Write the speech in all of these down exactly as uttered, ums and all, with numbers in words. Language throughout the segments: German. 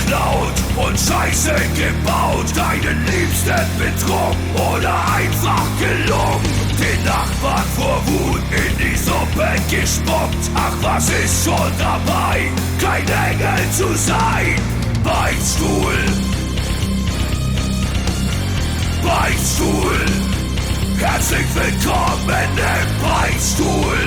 geklaut und Scheiße gebaut, deinen Liebsten betrogen oder einfach gelungen, den Nachbarn vor Wut in die Suppe gespuckt. Ach, was ist schon dabei, kein Engel zu sein? Beichtstuhl, Beichtstuhl, herzlich willkommen im Beichtstuhl.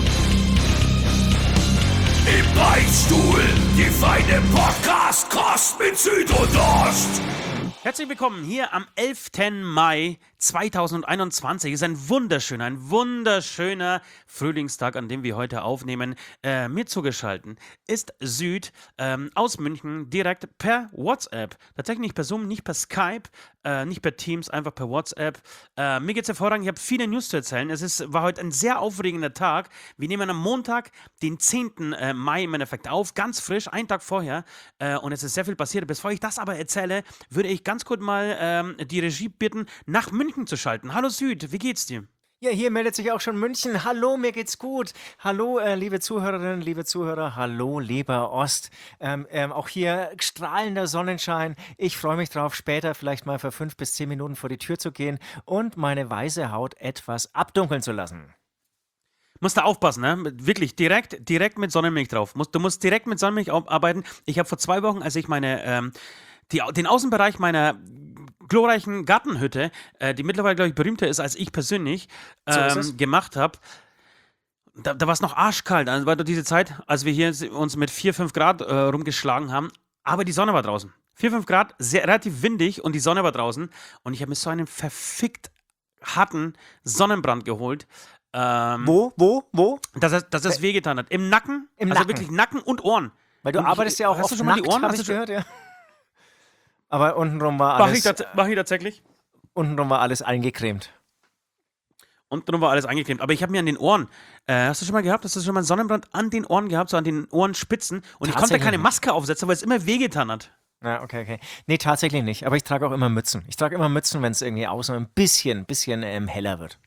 Im Beichtstuhl, die feine Podcast-Kost mit Süd und Ost. Herzlich willkommen hier am elften Mai zweitausendeinundzwanzig. Es ist ein wunderschöner, ein wunderschöner Frühlingstag, an dem wir heute aufnehmen. Äh, mir zugeschaltet ist Süd ähm, aus München direkt per WhatsApp. Tatsächlich nicht per Zoom, nicht per Skype, äh, nicht per Teams, einfach per WhatsApp. Äh, mir geht's hervorragend, ich habe viele News zu erzählen. Es ist, war heute ein sehr aufregender Tag. Wir nehmen am Montag, den zehnten Äh, Mai im Endeffekt auf, ganz frisch, einen Tag vorher. Äh, und es ist sehr viel passiert. Bevor ich das aber erzähle, würde ich ganz kurz mal ähm, die Regie bitten, nach München zu schalten. Hallo Süd, wie geht's dir? Ja, hier meldet sich auch schon München. Hallo, mir geht's gut. Hallo, äh, liebe Zuhörerinnen, liebe Zuhörer. Hallo, lieber Ost. Ähm, ähm, auch hier strahlender Sonnenschein. Ich freue mich drauf, später vielleicht mal für fünf bis zehn Minuten vor die Tür zu gehen und meine weiße Haut etwas abdunkeln zu lassen. Musst du aufpassen, ne? Wirklich, direkt, direkt mit Sonnenmilch drauf. Musst, du musst direkt mit Sonnenmilch arbeiten. Ich habe vor zwei Wochen, als ich meine, ähm, die, den Außenbereich meiner glorreichen Gartenhütte, äh, die mittlerweile, glaube ich, berühmter ist als ich persönlich, ähm, so gemacht habe, da, da war es noch arschkalt. Also war doch diese Zeit, als wir hier uns mit vier, fünf Grad äh, rumgeschlagen haben, aber die Sonne war draußen. vier, fünf Grad, sehr, relativ windig und die Sonne war draußen. Und ich habe mir so einen verfickt harten Sonnenbrand geholt. Ähm, wo, wo, wo? Dass es, dass es wehgetan hat. Im Nacken, Im also Nacken. wirklich Nacken und Ohren. Weil du und arbeitest ich, ja auch hast oft du schon mal nackt, die Ohren? hab Hast ich du schon gehört, ja. Aber untenrum war Mach alles, ich, tats- mach ich tatsächlich. untenrum war alles eingecremt. Untenrum war alles eingecremt. Aber ich habe mir an den Ohren, äh, hast du schon mal gehabt, hast du schon mal einen Sonnenbrand an den Ohren gehabt, so an den Ohrenspitzen? Und ich konnte keine Maske aufsetzen, weil es immer wehgetan hat. Ja, okay, okay. Nee, tatsächlich nicht. Aber ich trage auch immer Mützen. Ich trage immer Mützen, wenn es irgendwie außen ein bisschen, bisschen ähm, heller wird.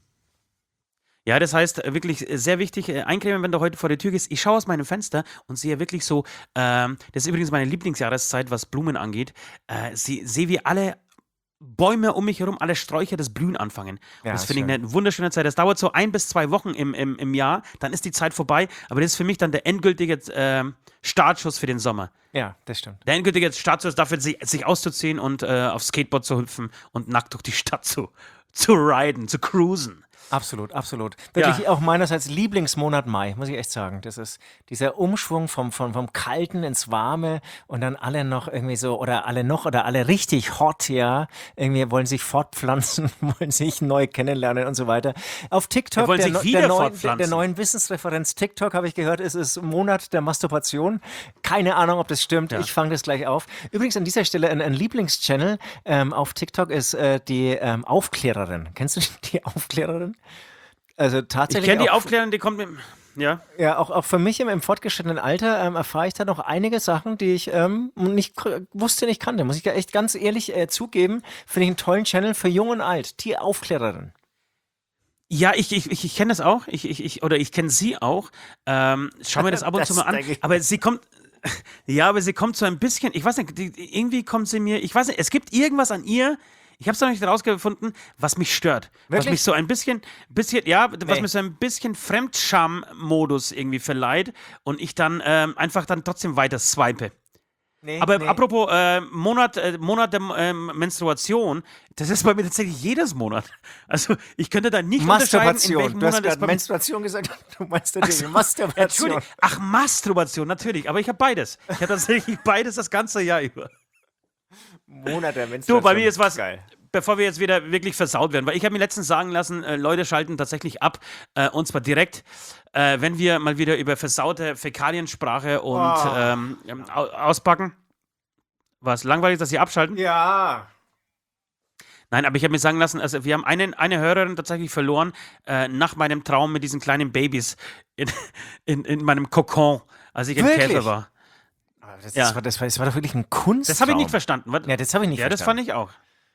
Ja, das heißt äh, wirklich äh, sehr wichtig, äh, eincremen, wenn du heute vor der Tür gehst. Ich schaue aus meinem Fenster und sehe wirklich so, ähm, das ist übrigens meine Lieblingsjahreszeit, was Blumen angeht, äh, sie, sehe wie alle Bäume um mich herum, alle Sträucher das Blühen anfangen. Ja, das ist finde ich schön. eine wunderschöne Zeit. Das dauert so ein bis zwei Wochen im, im, im Jahr, dann ist die Zeit vorbei, aber das ist für mich dann der endgültige ähm, Startschuss für den Sommer. Ja, das stimmt. Der endgültige Startschuss dafür, sich, sich auszuziehen und äh, aufs Skateboard zu hüpfen und nackt durch die Stadt zu, zu riden, zu cruisen. Absolut, absolut. Wirklich Ja. auch meinerseits Lieblingsmonat Mai, muss ich echt sagen. Das ist dieser Umschwung vom, vom, vom Kalten ins Warme und dann alle noch irgendwie so, oder alle noch, oder alle richtig hot, ja. Irgendwie wollen sich fortpflanzen, wollen sich neu kennenlernen und so weiter. Auf TikTok, Wir wollen der, sich neu- wieder der, neuen, der, fortpflanzen. der neuen Wissensreferenz TikTok, habe ich gehört, ist es Monat der Masturbation. Keine Ahnung, ob das stimmt. Ja. Ich fange das gleich auf. Übrigens an dieser Stelle ein, ein Lieblingschannel ähm, auf TikTok ist äh, die ähm, Aufklärerin. Kennst du die Aufklärerin? Also Ich tatsächlich. kenne die auch- Aufklärung, die kommt mit. Ja. Ja, auch, auch für mich im, im fortgeschrittenen Alter ähm, erfahre ich da noch einige Sachen, die ich ähm, nicht k- wusste, nicht kannte. Muss ich ja echt ganz ehrlich äh, zugeben. Finde ich einen tollen Channel für Jung und Alt. Die Aufklärerin. Ja, ich, ich, ich, ich kenne das auch. Ich, ich, ich, oder ich kenne sie auch. Ähm, schau mir das ab und Das zu mal an. denke ich. Aber sie kommt. Ja, aber sie kommt so ein bisschen. Ich weiß nicht, die, irgendwie kommt sie mir. Ich weiß nicht, es gibt irgendwas an ihr. Ich habe es noch nicht herausgefunden, was mich stört. Was Wirklich? mich so ein bisschen, bisschen ja, was Nee. mir so ein bisschen Fremdscham-Modus irgendwie verleiht und ich dann ähm, einfach dann trotzdem weiter swipe. Nee, Aber nee. apropos äh, Monat, äh, Monat der ähm, Menstruation, das ist bei mir tatsächlich jedes Monat. Also ich könnte da nicht unterscheiden, in Masturbation. welchem Du hast Monat es gerade bei mir... Menstruation gesagt. Du meinst natürlich Masturbation. Entschuldigung. Ach, Masturbation, natürlich. Aber ich habe beides. Ich habe tatsächlich beides das ganze Jahr über. Monat der Menstruation. Du, bei mir ist was, Geil. bevor wir jetzt wieder wirklich versaut werden, weil ich habe mir letztens sagen lassen, äh, Leute schalten tatsächlich ab, äh, und zwar direkt, äh, wenn wir mal wieder über versaute Fäkaliensprache und Oh. ähm, ähm, au- auspacken. Was, langweilig, dass sie abschalten? Ja. Nein, aber ich habe mir sagen lassen, also wir haben einen, eine Hörerin tatsächlich verloren äh, nach meinem Traum mit diesen kleinen Babys in, in, in meinem Kokon, als ich ein Wirklich? Käfer war. Aber Das, Ja. das, war, das, war, das war doch wirklich ein Kunsttraum. Das habe ich nicht verstanden. Was? Ja, das habe ich nicht Ja, das verstanden. fand ich auch.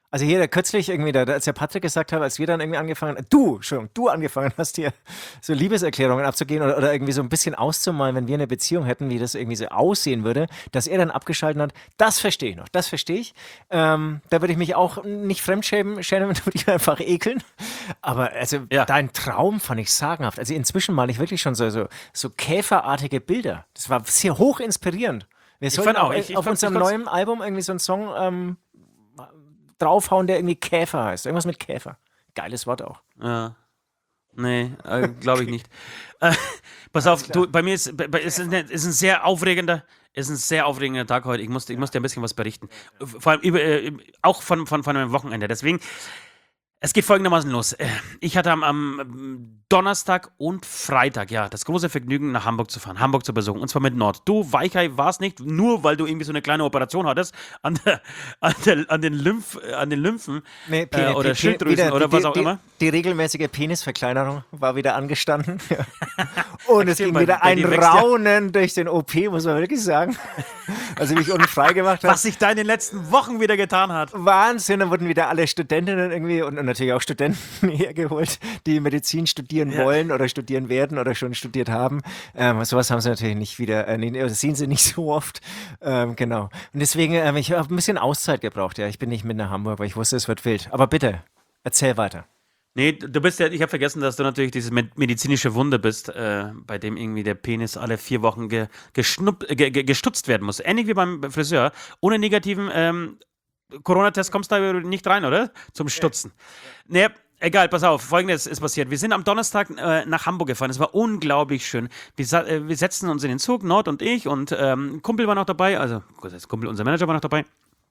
Also hier der kürzlich irgendwie, da, als der Patrick gesagt hat, als wir dann irgendwie angefangen, du, Entschuldigung, du angefangen hast hier so Liebeserklärungen abzugehen oder, oder irgendwie so ein bisschen auszumalen, wenn wir eine Beziehung hätten, wie das irgendwie so aussehen würde, dass er dann abgeschaltet hat, das verstehe ich noch, das verstehe ich. Ähm, da würde ich mich auch nicht fremdschämen, schämen, würde ich einfach ekeln. Aber also Ja. dein Traum fand ich sagenhaft. Also inzwischen male ich wirklich schon so, so, so käferartige Bilder. Das war sehr hoch inspirierend. Wir sollten fand auch, auch ich- ich auf fand- unserem ich fand's- neuen Album irgendwie so einen Song ähm, draufhauen, der irgendwie Käfer heißt. Irgendwas mit Käfer. Geiles Wort auch. Ja. Nee, äh, glaube ich nicht. Äh, pass auf, du, bei mir ist, bei, bei- ist, ein, ist ein sehr aufregender, ist ein sehr aufregender Tag heute. Ich muss, ich muss dir ein bisschen was berichten. Vor allem über, äh, auch von, von, von einem Wochenende. Deswegen, es geht folgendermaßen los. Äh, Ich hatte am, am Donnerstag und Freitag, ja, das große Vergnügen, nach Hamburg zu fahren, Hamburg zu besuchen. Und zwar mit Nord. Du, Weichei, warst nicht, nur weil du irgendwie so eine kleine Operation hattest an, der, an, der, an, den, Lymph, an den Lymphen Nee, äh, Peni- oder Pe- Schilddrüsen wieder oder die, was auch die, immer. Die regelmäßige Penisverkleinerung war wieder angestanden. Und es Erzähl ging mal, wieder bei ein dir wächst ja- Raunen durch den O P, muss man wirklich sagen. Also mich unfrei gemacht hat. Was sich da in den letzten Wochen wieder getan hat. Wahnsinn, dann wurden wieder alle Studentinnen irgendwie und, und natürlich auch Studenten hergeholt, die Medizin studieren Ja. wollen oder studieren werden oder schon studiert haben. Ähm, sowas haben sie natürlich nicht wieder, äh, nee, das sehen sie nicht so oft. Ähm, genau. Und deswegen, ähm, ich habe ein bisschen Auszeit gebraucht, ja. Ich bin nicht mit nach Hamburg, weil ich wusste, es wird wild. Aber bitte, erzähl weiter. Nee, du bist ja, ich habe vergessen, dass du natürlich dieses med- medizinische Wunder bist, äh, bei dem irgendwie der Penis alle vier Wochen ge, geschnupp, äh, ge, ge, gestutzt werden muss. Ähnlich wie beim Friseur. Ohne negativen ähm, Corona-Test kommst du da nicht rein, oder? Zum Stutzen. Nee, egal, pass auf, Folgendes ist passiert. Wir sind am Donnerstag äh, nach Hamburg gefahren. Es war unglaublich schön. Wir, sa- äh, wir setzten uns in den Zug, Nord und ich, und ähm, ein Kumpel war noch dabei, also gut, das Kumpel, unser Manager war noch dabei.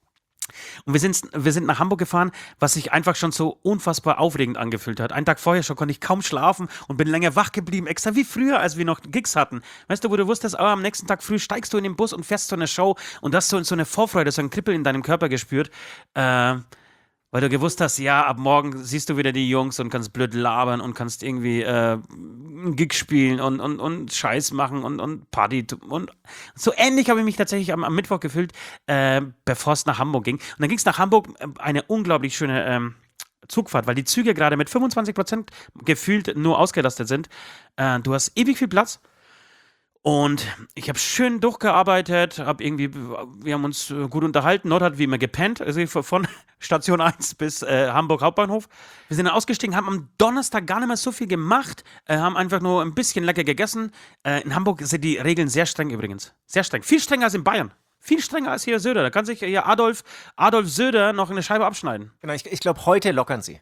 Und wir sind, wir sind nach Hamburg gefahren, was sich einfach schon so unfassbar aufregend angefühlt hat. Einen Tag vorher schon konnte ich kaum schlafen und bin länger wach geblieben, extra wie früher, als wir noch Gigs hatten. Weißt du, wo du wusstest, aber am nächsten Tag früh steigst du in den Bus und fährst zu einer Show und hast so, so eine Vorfreude, so ein Kribbeln in deinem Körper gespürt, äh, weil du gewusst hast, ja, ab morgen siehst du wieder die Jungs und kannst blöd labern und kannst irgendwie äh, einen Gig spielen und, und, und Scheiß machen und, und Party. t- Und so ähnlich habe ich mich tatsächlich am, am Mittwoch gefühlt, äh, bevor es nach Hamburg ging. Und dann ging es nach Hamburg, äh, eine unglaublich schöne ähm, Zugfahrt, weil die Züge gerade mit fünfundzwanzig Prozent gefühlt nur ausgelastet sind. Äh, du hast ewig viel Platz. Und ich habe schön durchgearbeitet, hab irgendwie, wir haben uns äh, gut unterhalten. Nord hat wie immer gepennt, also von von Station eins bis äh, Hamburg Hauptbahnhof. Wir sind dann ausgestiegen, haben am Donnerstag gar nicht mehr so viel gemacht, äh, haben einfach nur ein bisschen lecker gegessen. Äh, in Hamburg sind die Regeln sehr streng übrigens. Sehr streng. Viel strenger als in Bayern. Viel strenger als hier Söder. Da kann sich hier Adolf, Adolf Söder noch eine Scheibe abschneiden. Genau, ich, ich glaube, heute lockern sie.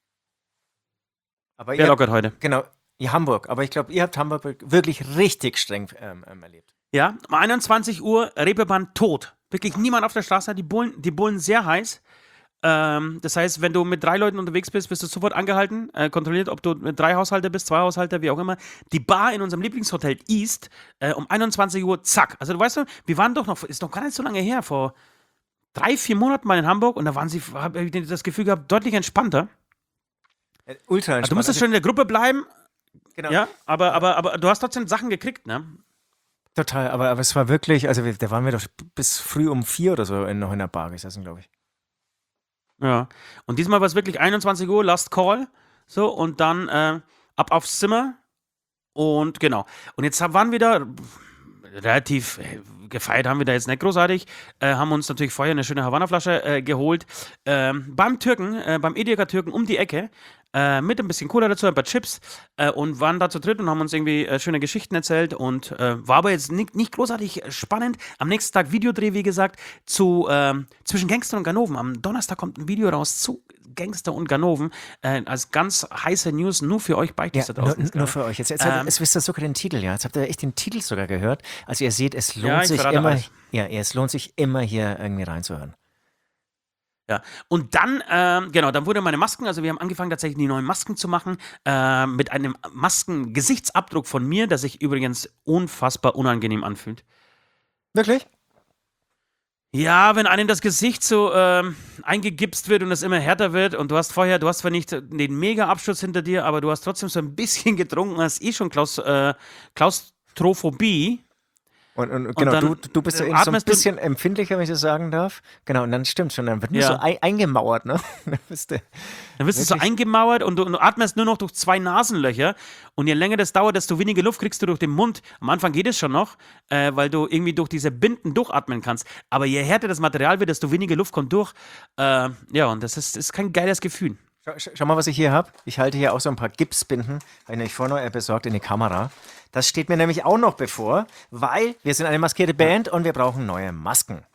Aber Wer ihr, lockert heute? Genau, ihr Hamburg. Aber ich glaube, ihr habt Hamburg wirklich richtig streng ähm, ähm, erlebt. Ja, um einundzwanzig Uhr, Reeperbahn tot. Wirklich niemand auf der Straße, die Bullen, die Bullen sehr heiß. Ähm, das heißt, wenn du mit drei Leuten unterwegs bist, bist du sofort angehalten, äh, kontrolliert, ob du mit drei Haushalter bist, zwei Haushalter, wie auch immer. Die Bar in unserem Lieblingshotel East, äh, um einundzwanzig Uhr, zack. Also du weißt, du, wir waren doch noch, ist noch gar nicht so lange her, vor drei, vier Monaten mal in Hamburg und da waren sie, habe ich das Gefühl gehabt, deutlich entspannter. Äh, ultra Also entspannt. du musstest schon in der Gruppe bleiben, genau. ja, aber, aber, aber du hast trotzdem Sachen gekriegt, ne? Total, aber, aber es war wirklich, also wir, da waren wir doch bis früh um vier oder so in, noch in der Bar gesessen, glaube ich. Ja. Und diesmal war es wirklich einundzwanzig Uhr, Last Call. So, und dann äh, ab aufs Zimmer. Und genau. Und jetzt waren wir da relativ äh, gefeiert, haben wir da jetzt nicht großartig. Äh, haben uns natürlich vorher eine schöne Havanna-Flasche äh, geholt. Ähm, beim Türken, äh, beim Edeka-Türken um die Ecke. Äh, mit ein bisschen Cola dazu, ein paar Chips. Äh, und waren da zu dritt und haben uns irgendwie äh, schöne Geschichten erzählt. Und äh, war aber jetzt nicht, nicht großartig spannend. Am nächsten Tag Videodreh, wie gesagt, zu ähm, zwischen Gangster und Ganoven. Am Donnerstag kommt ein Video raus zu Gangster und Ganoven. Äh, als ganz heiße News nur für euch beide Ja, da nur, draußen. jetzt nur gerade. für euch. Jetzt, jetzt, Ähm, jetzt wisst ihr sogar den Titel, ja. Jetzt habt ihr echt den Titel sogar gehört. Also ihr seht, es lohnt Ja, ich sich verrate immer, alles. ja, es lohnt sich immer hier irgendwie reinzuhören. Ja, und dann, ähm, genau, dann wurde meine Masken, also wir haben angefangen tatsächlich die neuen Masken zu machen, äh, mit einem Masken-Gesichtsabdruck von mir, der sich übrigens unfassbar unangenehm anfühlt. Wirklich? Ja, wenn einem das Gesicht so ähm, eingegipst wird und es immer härter wird und du hast vorher, du hast zwar nicht den Mega-Absturz hinter dir, aber du hast trotzdem so ein bisschen getrunken, hast eh schon Klaus, äh, Klaustrophobie. Und, und Und genau, dann du, du bist ja äh, eben so ein atmest du. bisschen empfindlicher, wenn ich das sagen darf. Genau, und dann stimmt schon, dann wird nur so Ja. ein, eingemauert, ne? Dann bist du Dann wirst du so wirklich. eingemauert und du, und du atmest nur noch durch zwei Nasenlöcher. Und je länger das dauert, desto weniger Luft kriegst du durch den Mund. Am Anfang geht es schon noch, äh, weil du irgendwie durch diese Binden durchatmen kannst. Aber je härter das Material wird, desto weniger Luft kommt durch. Äh, ja, und das ist, ist kein geiles Gefühl. Schau, schau schau mal, was ich hier habe. Ich halte hier auch so ein paar Gipsbinden, habe ich nämlich vorhin noch äh, besorgt in die Kamera. Das steht mir nämlich auch noch bevor, weil wir sind eine maskierte Band und wir brauchen neue Masken.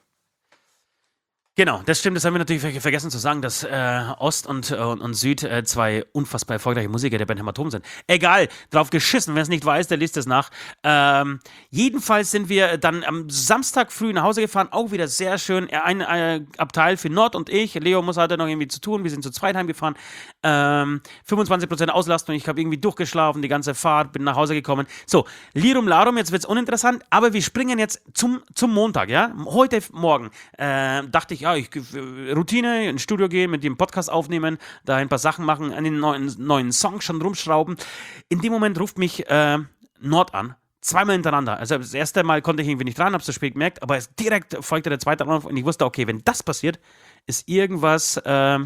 Genau, das stimmt. Das haben wir natürlich ver vergessen zu sagen, dass äh, Ost und, äh, und Süd äh, zwei unfassbar erfolgreiche Musiker der Band Hämatom sind. Egal, drauf geschissen. Wer es nicht weiß, der liest es nach. Ähm, jedenfalls sind wir dann am Samstag früh nach Hause gefahren. Auch wieder sehr schön. Ein äh, Abteil für Nord und ich. Leo muss hatte noch irgendwie zu tun. Wir sind zu zweit heimgefahren. Ähm, fünfundzwanzig Prozent Auslastung. Ich habe irgendwie durchgeschlafen, die ganze Fahrt, bin nach Hause gekommen. So, Lirum Larum, jetzt wird es uninteressant, aber wir springen jetzt zum, zum Montag, ja? Heute Morgen äh, dachte ich, ja, ich äh, Routine, ins Studio gehen, mit dem Podcast aufnehmen, da ein paar Sachen machen, an den neuen, neuen Songs schon rumschrauben. In dem Moment ruft mich äh, Nord an. Zweimal hintereinander. Also das erste Mal konnte ich irgendwie nicht dran, hab's zu spät gemerkt, aber es direkt folgte der zweite Anruf und ich wusste, okay, wenn das passiert, ist irgendwas äh,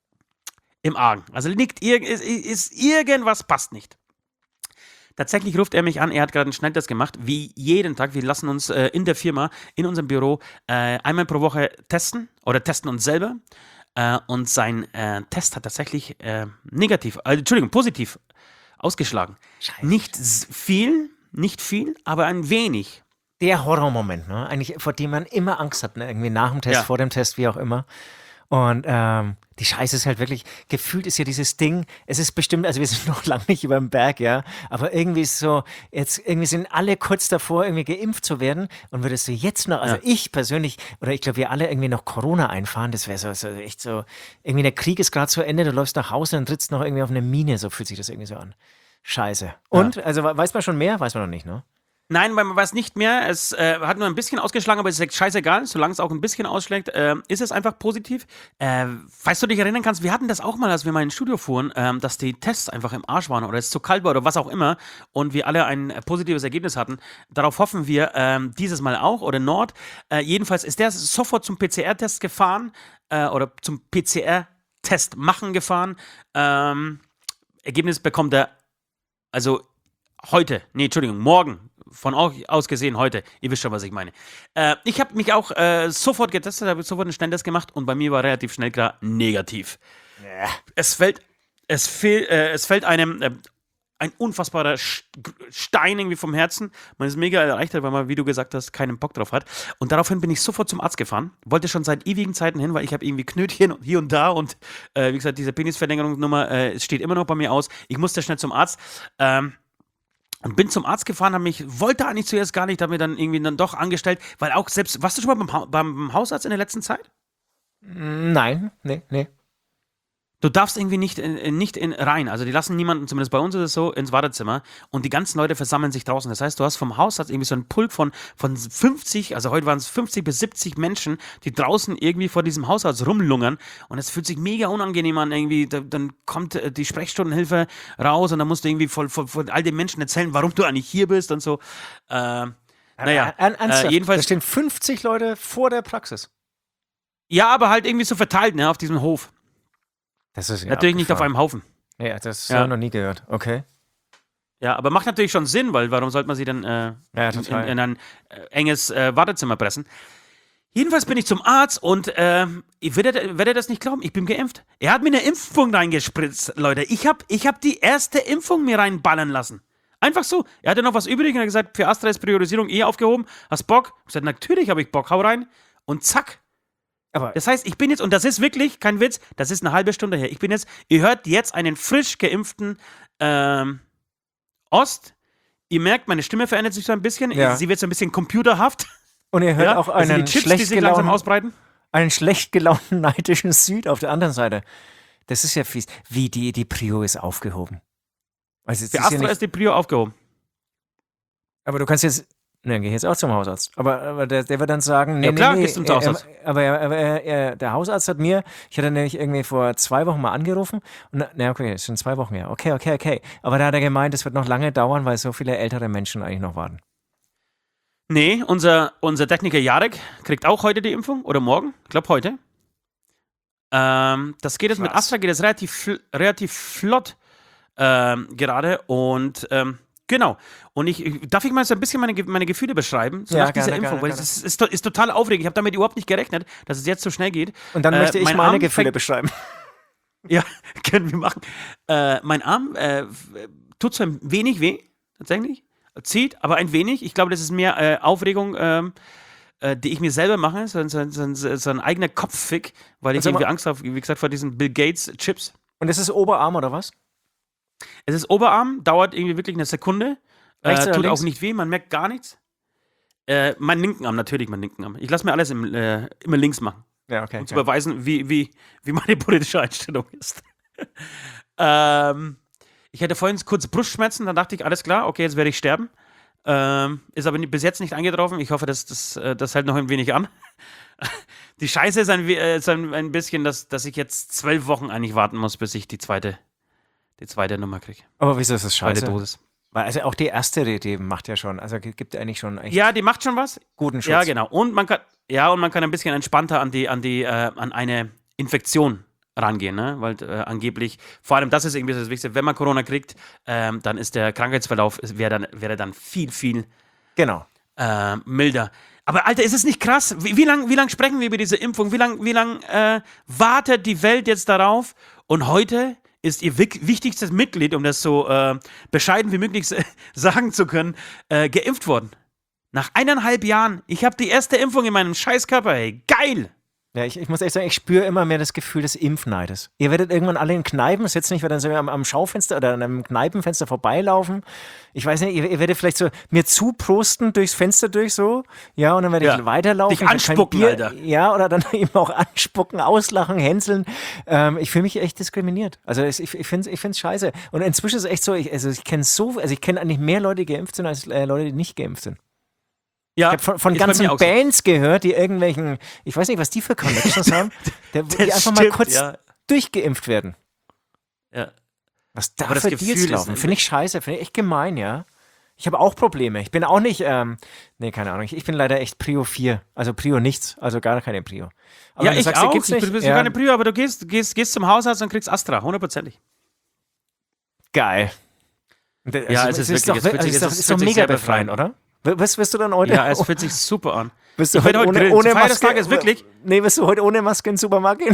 im Argen. Also liegt irg ist, ist irgendwas passt nicht. Tatsächlich ruft er mich an, er hat gerade einen Schnelltest gemacht, wie jeden Tag. Wir lassen uns äh, in der Firma, in unserem Büro, äh, einmal pro Woche testen oder testen uns selber. Äh, und sein äh, Test hat tatsächlich äh, negativ, äh, Entschuldigung, positiv ausgeschlagen. Scheiße. Nicht viel, nicht viel, aber ein wenig. Der Horrormoment, ne? Eigentlich, vor dem man immer Angst hat, ne? Irgendwie nach dem Test, Ja. vor dem Test, wie auch immer. Und ähm, die Scheiße ist halt wirklich, gefühlt ist ja dieses Ding, es ist bestimmt, also wir sind noch lange nicht über dem Berg, ja, aber irgendwie ist so, jetzt irgendwie sind alle kurz davor, irgendwie geimpft zu werden und würdest du jetzt noch, also Ja. ich persönlich, oder ich glaube wir alle irgendwie noch Corona einfahren, das wäre so, so echt so, irgendwie der Krieg ist gerade zu Ende, du läufst nach Hause und trittst noch irgendwie auf eine Mine, so fühlt sich das irgendwie so an. Scheiße. Und, also we- weiß man schon mehr? Weiß man noch nicht, ne? Nein, man weiß nicht mehr. Es äh, hat nur ein bisschen ausgeschlagen, aber es ist scheißegal. Solange es auch ein bisschen ausschlägt, äh, ist es einfach positiv. Äh, falls du dich erinnern kannst, wir hatten das auch mal, als wir mal ins Studio fuhren, ähm, dass die Tests einfach im Arsch waren oder es zu kalt war oder was auch immer und wir alle ein äh, positives Ergebnis hatten. Darauf hoffen wir ähm, dieses Mal auch oder Nord. Äh, jedenfalls ist der sofort zum P C R-Test gefahren äh, oder zum P C R-Test machen gefahren. Ähm, Ergebnis bekommt er also heute, nee, Entschuldigung, morgen. Von euch aus gesehen heute. Ihr wisst schon, was ich meine. Äh, ich habe mich auch äh, sofort getestet, habe sofort einen Schnelltest gemacht und bei mir war relativ schnell klar negativ. Ja. Es fällt, es fehl, äh, es fällt einem äh, ein unfassbarer Sch- Stein irgendwie vom Herzen. Man ist mega erleichtert, weil man, wie du gesagt hast, keinen Bock drauf hat. Und daraufhin bin ich sofort zum Arzt gefahren. Wollte schon seit ewigen Zeiten hin, weil ich habe irgendwie Knötchen hier und da und äh, wie gesagt, diese Penisverlängerungsnummer äh, steht immer noch bei mir aus. Ich musste schnell zum Arzt. Ähm, Und bin zum Arzt gefahren, habe mich, wollte eigentlich zuerst gar nicht, habe mir dann irgendwie dann doch angestellt, weil auch selbst, warst du schon mal beim, Ha- beim Hausarzt in der letzten Zeit? Nein, nee, nee. Du darfst irgendwie nicht, in, nicht in, rein, also die lassen niemanden, zumindest bei uns ist es so, ins Wartezimmer und die ganzen Leute versammeln sich draußen. Das heißt, du hast vom Hausarzt irgendwie so einen Pulk von, von fünfzig, also heute waren es fünfzig bis siebzig Menschen, die draußen irgendwie vor diesem Hausarzt rumlungern und es fühlt sich mega unangenehm an, irgendwie, da, dann kommt äh, die Sprechstundenhilfe raus und dann musst du irgendwie vor, vor, vor all den Menschen erzählen, warum du eigentlich hier bist und so. Äh, naja, Ern- ernsthaft? äh, Da jedenfalls, stehen fünfzig Leute vor der Praxis. ja, aber halt irgendwie so verteilt, ne, auf diesem Hof. Das ist ja Natürlich nicht auf abgefahren. einem Haufen. Ja, das Ja. habe ich noch nie gehört. Okay. Ja, aber macht natürlich schon Sinn, weil warum sollte man sie dann äh, Ja, in, total. in ein äh, enges äh, Wartezimmer pressen? Jedenfalls bin ich zum Arzt und äh, ihr werdet, werdet das nicht glauben, ich bin geimpft. Er hat mir eine Impfung reingespritzt, Leute. Ich habe ich hab die erste Impfung mir reinballern lassen. Einfach so. Er hatte noch was übrig und hat gesagt, für Astra ist Priorisierung eh aufgehoben. Hast Bock? Ich hab gesagt, natürlich habe ich Bock, hau rein. Und zack. Aber Das heißt, ich bin jetzt, und das ist wirklich kein Witz, das ist eine halbe Stunde her. Ich bin jetzt, ihr hört jetzt einen frisch geimpften ähm, Ost. Ihr merkt, meine Stimme verändert sich so ein bisschen. Ja. Sie wird so ein bisschen computerhaft. und ihr hört Ja? auch Das sind einen die Chips, die schlecht, sich langsam gelaunten, ausbreiten. einen schlecht gelaunten neidischen Süd auf der anderen Seite. Das ist ja fies. Wie die, die Prio ist aufgehoben. Also es Für ist ja Astra nicht, ist die Prio aufgehoben. aber du kannst jetzt. Ne, dann gehe ich jetzt auch zum Hausarzt. Aber, aber der, der wird dann sagen, nee, Ja, klar, nee, nee. gehst du zum er- Hausarzt. Er, aber er, aber er, er, der Hausarzt hat mir, ich hatte nämlich irgendwie vor zwei Wochen mal angerufen und na, na, okay, das sind zwei Wochen her. Okay, okay, okay. Aber da hat er gemeint, es wird noch lange dauern, weil so viele ältere Menschen eigentlich noch warten. Nee, unser, unser Techniker Jarek kriegt auch heute die Impfung oder morgen. Ich glaube heute. Ähm, das geht jetzt mit Krass. Astra, geht es relativ, fl- relativ flott ähm, gerade und ähm, genau. Und ich, ich- darf ich mal so ein bisschen meine, Ge- meine Gefühle beschreiben, so Ja, nach dieser gerne, Impfung, gerne, weil gerne. es ist, ist, to- ist total aufregend. Ich habe damit überhaupt nicht gerechnet, dass es jetzt so schnell geht. Und dann Äh, möchte ich mein meine Arm Gefühle fängt- beschreiben. Ja, können wir machen. Äh, mein Arm äh, f- tut so ein wenig weh, tatsächlich. Zieht, aber ein wenig. Ich glaube, das ist mehr äh, Aufregung, ähm, äh, die ich mir selber mache. So, ein- so, ein- so, ein- so ein eigener Kopffick, weil ich Und sag mal- irgendwie Angst habe, wie gesagt, vor diesen Bill Gates Chips. Und das ist Oberarm oder was? Es ist Oberarm, dauert irgendwie wirklich eine Sekunde. Rechts Äh, oder tut links? auch nicht weh, man merkt gar nichts. Äh, mein linken Arm, natürlich mein linken Arm. Ich lasse mir alles im, äh, immer links machen, Ja, okay. um zu okay. beweisen, wie, wie, wie meine politische Einstellung ist. ähm, ich hatte vorhin kurz Brustschmerzen, dann dachte ich, alles klar, okay, jetzt werde ich sterben. Ähm, ist aber ni- bis jetzt nicht eingetroffen. Ich hoffe, das, das, äh, das hält noch ein wenig an. Die Scheiße ist ein, we- äh, ist ein, ein bisschen, dass, dass ich jetzt zwölf Wochen eigentlich warten muss, bis ich die zweite, die zweite Nummer kriege. Aber wieso ist das Zweite scheiße? Dosis. Weil also auch die erste, die, die macht ja schon, also gi- gibt eigentlich schon echt Ja, die macht schon was. guten Schutz. Ja, genau. Und man kann, ja, und man kann ein bisschen entspannter an die, an die, äh, an eine Infektion rangehen, ne? Weil äh, angeblich, vor allem das ist irgendwie das Wichtigste, wenn man Corona kriegt, ähm, dann ist der Krankheitsverlauf, ist- wäre dann, wäre dann viel, viel Genau. äh, milder. Aber Alter, ist es nicht krass? Wie, wie lange wie lang sprechen wir über diese Impfung? Wie lange wie lang, äh, wartet die Welt jetzt darauf? Und heute ist ihr wik- wichtigstes Mitglied, um das so äh, bescheiden wie möglich s- sagen zu können, äh, geimpft worden. Nach eineinhalb Jahren. Ich habe die erste Impfung in meinem Scheißkörper, ey. Geil! Ja, ich, ich muss echt sagen, ich spüre immer mehr das Gefühl des Impfneides. Ihr werdet irgendwann alle in Kneipen sitzen, ich werde dann so am, am Schaufenster oder an einem Kneipenfenster vorbeilaufen. Ich weiß nicht, ihr, ihr werdet vielleicht so mir zuprosten durchs Fenster durch so, ja, und dann werde ich Ja. weiterlaufen. Dich Ich hab kein anspucken, Bier, Alter. Ja, oder dann eben auch anspucken, auslachen, hänseln. Ähm, ich fühle mich echt diskriminiert. Also ich, ich finde es ich find's scheiße. Und inzwischen ist es echt so, ich, also ich kenne so, also ich kenne eigentlich mehr Leute, die geimpft sind, als äh, Leute, die nicht geimpft sind. Ja, Ich habe von, von ist bei ganzen mir auch so. Bands gehört, die irgendwelchen, ich weiß nicht, was die für Connections haben, der, die Das einfach mal stimmt, kurz ja. durchgeimpft werden. Ja. Was da Aber das für Gefühl Deals ist laufen, ein- finde ich scheiße, finde ich echt gemein, ja. Ich habe auch Probleme. Ich bin auch nicht, ähm, nee, keine Ahnung, ich, ich bin leider echt Prio vier, also Prio nichts, also gar keine Prio. Aber Ja, wenn du ich sagst, die auch. gibt's Ich nicht, bin ja, keine Prio, aber du gehst, gehst, gehst zum Hausarzt und kriegst Astra, hundertprozentig. geil. Und, äh, Ja, also, es ist ist wirklich- doch, es fühlt also sich- ist doch, es ist fühlt doch sich mega sehr befreiend, befreiend. oder? W- Wirst, wirst du dann heute, Ja, es fühlt sich super an. wirst du ich heute werd heute ohne, grillen. ohne Zum Feiertag Maske, ist wirklich- nee, wirst du heute ohne Maske in den Supermarkt gehen?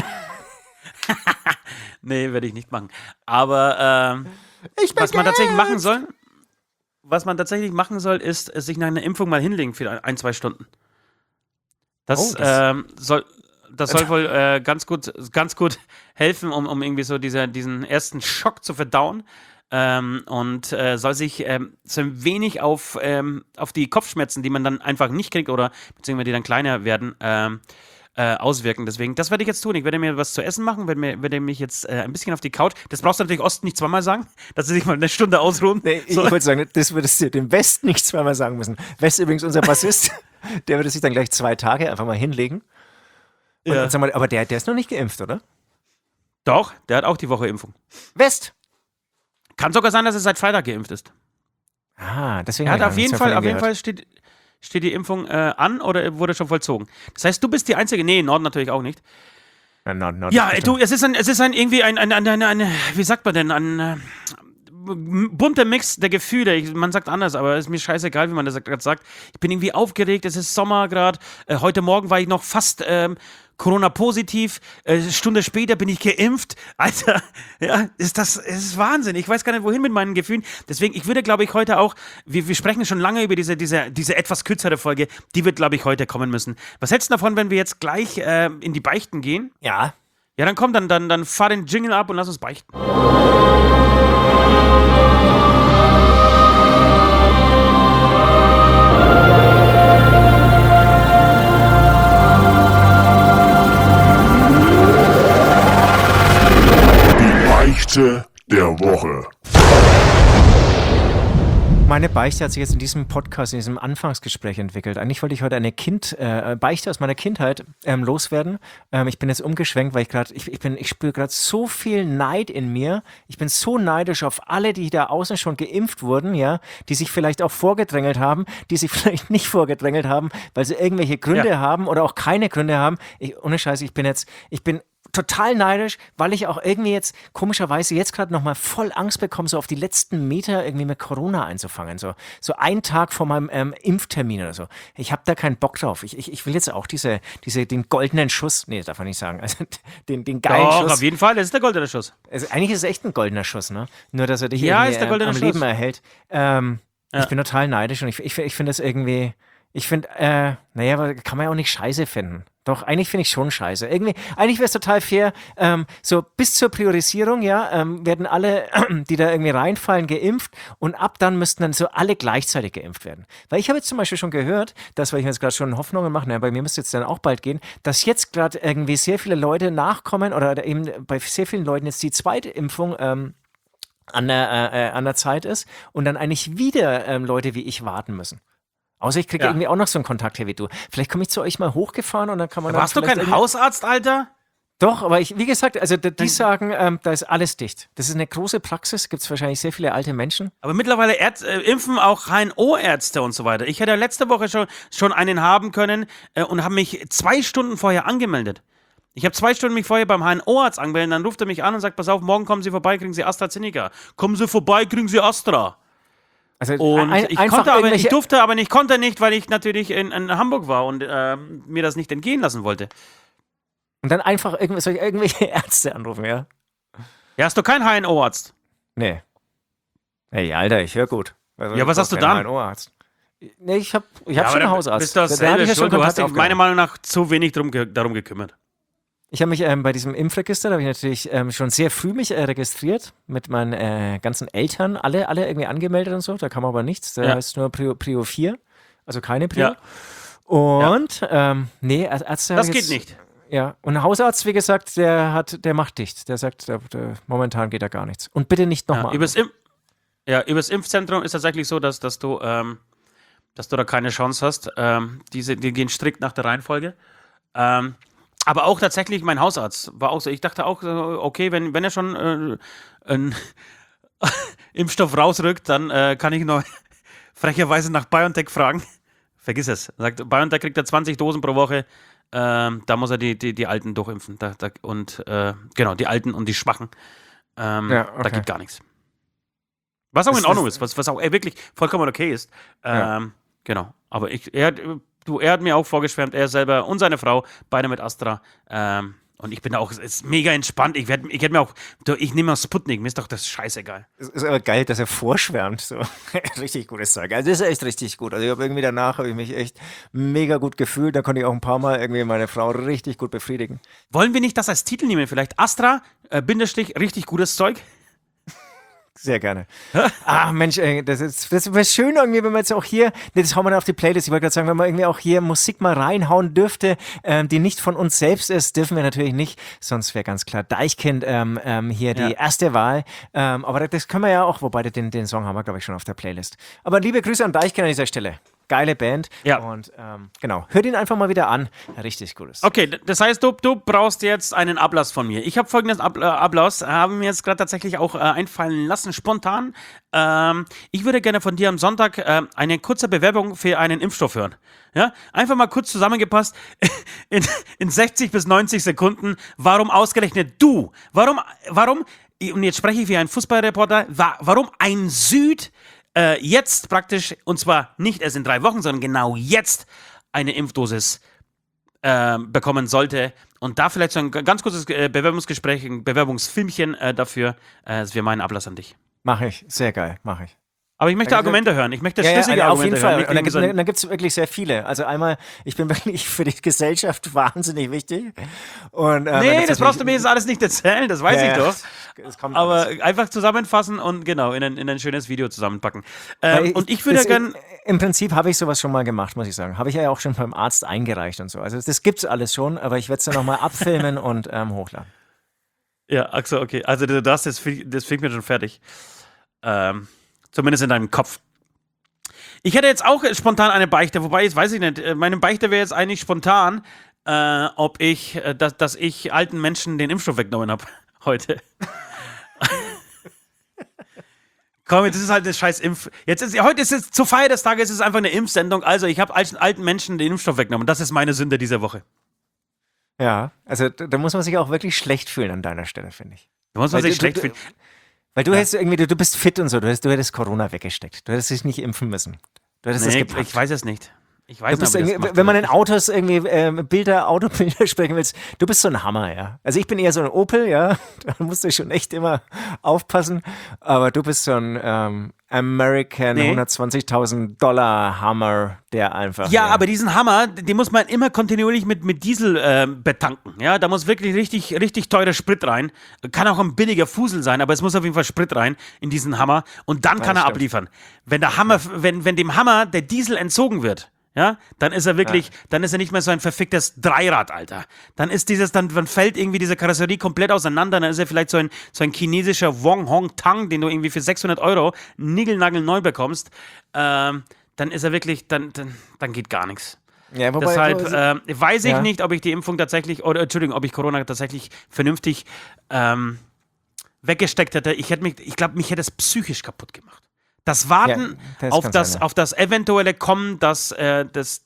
Nee, werde ich nicht machen. Aber ähm, Ich bin was man tatsächlich geimpft. machen soll, was man tatsächlich machen soll, ist äh, sich nach einer Impfung mal hinlegen für ein, ein zwei Stunden. Das, Oh, das- ähm, soll, das soll wohl äh, ganz gut, ganz gut helfen, um, um irgendwie so dieser, diesen ersten Schock zu verdauen. Ähm, und äh, soll sich ähm, so ein wenig auf, ähm, auf die Kopfschmerzen, die man dann einfach nicht kriegt oder beziehungsweise die dann kleiner werden, ähm, äh, auswirken. Deswegen, das werde ich jetzt tun. Ich werde mir was zu essen machen, werde, mir, werde mich jetzt äh, ein bisschen auf die Couch. Das brauchst du natürlich Ost nicht zweimal sagen, dass sie sich mal eine Stunde ausruhen. Nee, ich So. wollte sagen, das würdest du dem West nicht zweimal sagen müssen. West übrigens unser Bassist, der würde sich dann gleich zwei Tage einfach mal hinlegen. Und, Ja. und sag mal, aber der, der ist noch nicht geimpft, oder? Doch, der hat auch die Woche Impfung. West! Kann sogar sein, dass er seit Freitag geimpft ist. Ah, deswegen Er hat hab ich auf noch jeden nichts mehr Fall, von auf ihm jeden gehört. Fall steht, steht die Impfung äh, an oder wurde schon vollzogen. Das heißt, du bist die Einzige, nee, im Norden natürlich auch nicht. Na, na, na, Ja, das äh, du, es ist ein, es ist ein irgendwie ein, ein, ein, ein, ein wie sagt man denn, ein äh, bunter Mix der Gefühle. Ich, man sagt anders, aber es ist mir scheißegal, wie man das gerade sagt. Ich bin irgendwie aufgeregt, es ist Sommer gerade. Äh, heute Morgen war ich noch fast ähm, Corona-positiv. Äh, eine Stunde später bin ich geimpft. Alter, ja, ist das es ist Wahnsinn. Ich weiß gar nicht, wohin mit meinen Gefühlen. Deswegen, ich würde, glaube ich, heute auch, wir, wir sprechen schon lange über diese, diese, diese etwas kürzere Folge, die wird, glaube ich, heute kommen müssen. Was hältst du davon, wenn wir jetzt gleich äh, in die Beichten gehen? Ja, Ja, dann komm, dann, dann, dann fahr den Jingle ab und lass uns beichten. Die Beichte der Woche. Meine Beichte hat sich jetzt in diesem Podcast, in diesem Anfangsgespräch entwickelt. Eigentlich wollte ich heute eine Kind, äh, Beichte aus meiner Kindheit ähm, loswerden. Ähm, ich bin jetzt umgeschwenkt, weil ich gerade, ich, ich bin, ich spüre gerade so viel Neid in mir. Ich bin so neidisch auf alle, die da außen schon geimpft wurden, ja, die sich vielleicht auch vorgedrängelt haben, die sich vielleicht nicht vorgedrängelt haben, weil sie irgendwelche Gründe Ja. haben oder auch keine Gründe haben. Ich, ohne Scheiß, ich bin jetzt, ich bin total neidisch, weil ich auch irgendwie jetzt komischerweise jetzt gerade nochmal voll Angst bekomme, so auf die letzten Meter irgendwie mit Corona einzufangen. So, so einen Tag vor meinem ähm, Impftermin oder so. Ich habe da keinen Bock drauf. Ich, ich, ich will jetzt auch diese, diese, den goldenen Schuss, nee, das darf man nicht sagen, also den, den geilen Doch, Schuss. auf jeden Fall, das ist der goldene Schuss. Also, eigentlich ist es echt ein goldener Schuss, ne? Nur, dass er dich Ja, irgendwie ist der ähm, goldene am Schuss. Leben erhält. Ähm, Ja. Ich bin total neidisch und ich, ich, ich finde das irgendwie, ich finde, äh, naja, aber kann man ja auch nicht scheiße finden. Doch, eigentlich finde ich schon scheiße. Irgendwie, eigentlich wäre es total fair, ähm, so bis zur Priorisierung, ja, ähm, werden alle, die da irgendwie reinfallen, geimpft und ab dann müssten dann so alle gleichzeitig geimpft werden. Weil ich habe jetzt zum Beispiel schon gehört, dass, weil ich mir jetzt gerade schon Hoffnungen mache, na, bei mir müsste jetzt dann auch bald gehen, dass jetzt gerade irgendwie sehr viele Leute nachkommen oder eben bei sehr vielen Leuten jetzt die zweite Impfung ähm, an der, äh, an der Zeit ist und dann eigentlich wieder ähm, Leute wie ich warten müssen. Außer ich kriege Ja. irgendwie auch noch so einen Kontakt her wie du. Vielleicht komme ich zu euch mal hochgefahren und dann kann man dann Warst du vielleicht kein irgendwie- Hausarzt, Alter? Doch, aber ich, wie gesagt, also d- die sagen, ähm, da ist alles dicht. Das ist eine große Praxis, gibt es wahrscheinlich sehr viele alte Menschen. Aber mittlerweile Ärz- äh, impfen auch H N O-Ärzte und so weiter. Ich hätte letzte Woche schon, schon einen haben können äh, und habe mich zwei Stunden vorher angemeldet. Ich habe zwei Stunden mich vorher beim H N O-Arzt angemeldet, dann ruft er mich an und sagt, pass auf, morgen kommen Sie vorbei, kriegen Sie AstraZeneca. Kommen Sie vorbei, kriegen Sie Astra. Also Und ein, ich, einfach konnte aber, ich irgendwelche- durfte aber nicht, konnte nicht, weil ich natürlich in, in Hamburg war und ähm, mir das nicht entgehen lassen wollte. Und dann einfach irgendw soll ich irgendwelche Ärzte anrufen, ja? Ja, hast du keinen H N O-Arzt? Nee. Hey, Alter, ich höre gut. Also, Ja, ich was brauch hast du keinen dann? H N O-Arzt. Nee, ich habe ich Ja, hab aber schon einen dann Hausarzt. bist du Da- da hatte dasselbe ich ja schon. Du hast dich Kontakt meiner aufgenommen. Meinung nach zu wenig drum, ge darum gekümmert. Ich habe mich ähm, bei diesem Impfregister, da habe ich natürlich ähm, schon sehr früh mich äh, registriert, mit meinen äh, ganzen Eltern, alle, alle irgendwie angemeldet und so, da kann man aber nichts, da Ja. heißt nur Prio, Prio vier, also keine Prio. Ja. Und, ähm, nee, Ä- Ärzte Das hab geht jetzt, nicht. Ja, und ein Hausarzt, wie gesagt, der hat, der macht dicht, der sagt, der, der, momentan geht da gar nichts. Und bitte nicht Ja, nochmal. übers, Imp ja, übers Impfzentrum ist tatsächlich so, dass, dass, du, ähm, dass du da keine Chance hast. Ähm, diese, die gehen strikt nach der Reihenfolge. Ähm, aber auch tatsächlich mein Hausarzt war auch so. Ich dachte auch, äh, okay, wenn, wenn er schon äh, einen Impfstoff rausrückt, dann äh, kann ich noch frecherweise nach BioNTech fragen. Vergiss es. Er sagt, BioNTech kriegt er zwanzig Dosen pro Woche. Ähm, da muss er die, die, die Alten durchimpfen. Da, da, und äh, genau, die Alten und die Schwachen. Ähm, Ja, Da okay. geht gar nichts. Was auch Das- in Ordnung das- ist, was, was auch ey, wirklich vollkommen okay ist. Ja. Ähm, Genau. Aber ich, er, hat, du, er hat mir auch vorgeschwärmt, er selber und seine Frau, beide mit Astra. Ähm, und ich bin da auch es ist mega entspannt. Ich, werd, ich hätte mir auch, du, ich nehme mal Sputnik, mir ist doch das scheißegal. Es ist aber geil, dass er vorschwärmt. So. Richtig gutes Zeug. Also das ist echt richtig gut. Also ich habe irgendwie danach habe ich mich echt mega gut gefühlt. Da konnte ich auch ein paar Mal irgendwie meine Frau richtig gut befriedigen. Wollen wir nicht das als Titel nehmen? Vielleicht Astra, äh, Bindestrich, richtig gutes Zeug? Sehr gerne. Ah, Mensch, ey, das ist das wäre schön irgendwie, wenn wir jetzt auch hier, nee, das hauen wir dann auf die Playlist. Ich wollte gerade sagen, wenn man irgendwie auch hier Musik mal reinhauen dürfte, ähm, die nicht von uns selbst ist, dürfen wir natürlich nicht. Sonst wäre ganz klar Deichkind ähm, ähm, hier die Ja. erste Wahl. Ähm, aber das können wir ja auch, wobei den, den Song haben wir, glaube ich, schon auf der Playlist. Aber liebe Grüße an Deichkind an dieser Stelle. Geile Band. Ja. Und ähm, genau, hört ihn einfach mal wieder an. Richtig gutes. Okay, d- das heißt, du, du brauchst jetzt einen Ablass von mir. Ich habe folgendes Ab äh, Ablass, haben mir jetzt gerade tatsächlich auch äh, einfallen lassen, spontan. Ähm, ich würde gerne von dir am Sonntag äh, eine kurze Bewerbung für einen Impfstoff hören. Ja? Einfach mal kurz zusammengepasst, in, in sechzig bis neunzig Sekunden, warum ausgerechnet du? Warum, warum, und jetzt spreche ich wie ein Fußballreporter, wa warum ein Süd äh, jetzt praktisch, und zwar nicht erst in drei Wochen, sondern genau jetzt eine Impfdosis äh, bekommen sollte. Und da vielleicht so ein g- ganz kurzes äh, Bewerbungsgespräch, ein Bewerbungsfilmchen äh, dafür. Äh, das wäre mein Ablass an dich. Mach ich. Sehr geil. Mach ich. Aber ich möchte Ja, Argumente hören. Ich möchte Ja, ja, schlüssige also auf jeden Argumente Fall. hören. Und da Nicht gibt irgendwie so ein- es wirklich sehr viele. Also einmal, ich bin wirklich für die Gesellschaft wahnsinnig wichtig. Und, äh, dann nee, gibt's das brauchst du mir natürlich- jetzt alles nicht erzählen, das weiß Ja, ich ja. doch. Es kommt Aber alles. einfach zusammenfassen und genau, in ein, in ein schönes Video zusammenpacken. Weil Ähm, und ich würde das- gern. Im Prinzip habe ich sowas schon mal gemacht, muss ich sagen. Habe ich ja auch schon beim Arzt eingereicht und so. Also das gibt's alles schon, aber ich werde es dann nochmal abfilmen und ähm, hochladen. Ja, ach so, okay. Also du- das, das, fiel- das fliegt mir schon fertig. Ähm, zumindest in deinem Kopf. Ich hätte jetzt auch spontan eine Beichte, wobei, jetzt weiß ich nicht, äh, meine Beichte wäre jetzt eigentlich spontan, äh, ob ich, äh, dass, dass ich alten Menschen den Impfstoff weggenommen habe heute. Komm, jetzt ist es halt eine scheiß Impf... Jetzt ist, heute ist es, zur Feier des Tages ist es einfach eine Impfsendung, also ich habe alten, alten Menschen den Impfstoff weggenommen. Das ist meine Sünde dieser Woche. Ja, also da, da muss man sich auch wirklich schlecht fühlen an deiner Stelle, finde ich. Da muss man Weil sich du- schlecht du- fühlen. Weil du Ja. hättest irgendwie, du, du bist fit und so, du hättest, du hättest Corona weggesteckt. Du hättest dich nicht impfen müssen. Du hättest das Nee, gepackt. ich weiß es nicht. Ich weiß Du bist nicht, ob ich das irgendwie, gemacht wenn man in habe. Autos irgendwie ähm, Bilder, Autobilder sprechen willst, du bist so ein Hammer, ja. Also ich bin eher so ein Opel, ja. Da musst du schon echt immer aufpassen. Aber du bist so ein ähm, American Nee. hundertzwanzigtausend Dollar Hammer, der einfach. Ja, aber diesen Hammer, den muss man immer kontinuierlich mit, mit Diesel äh, betanken. Ja, da muss wirklich richtig, richtig teurer Sprit rein. Kann auch ein billiger Fusel sein, aber es muss auf jeden Fall Sprit rein in diesen Hammer. Und dann kann das er stimmt. abliefern. Wenn der Hammer, wenn, wenn dem Hammer der Diesel entzogen wird, ja, dann ist er wirklich, dann ist er nicht mehr so ein verficktes Dreirad, Alter. Dann ist dieses, dann, dann fällt irgendwie diese Karosserie komplett auseinander. Dann ist er vielleicht so ein, so ein chinesischer Wong Hong Tang, den du irgendwie für sechshundert Euro niegelnagelneu bekommst. Ähm, dann ist er wirklich, dann, dann, dann geht gar nichts. Ja, wobei, Deshalb also- ähm, weiß ich ja. nicht, ob ich die Impfung tatsächlich, oder Entschuldigung, ob ich Corona tatsächlich vernünftig ähm, weggesteckt hätte. Ich hätte mich, ich glaube, mich hätte es psychisch kaputt gemacht. Das Warten das auf, kann das, sein, ja. auf das eventuelle Kommen des, äh, des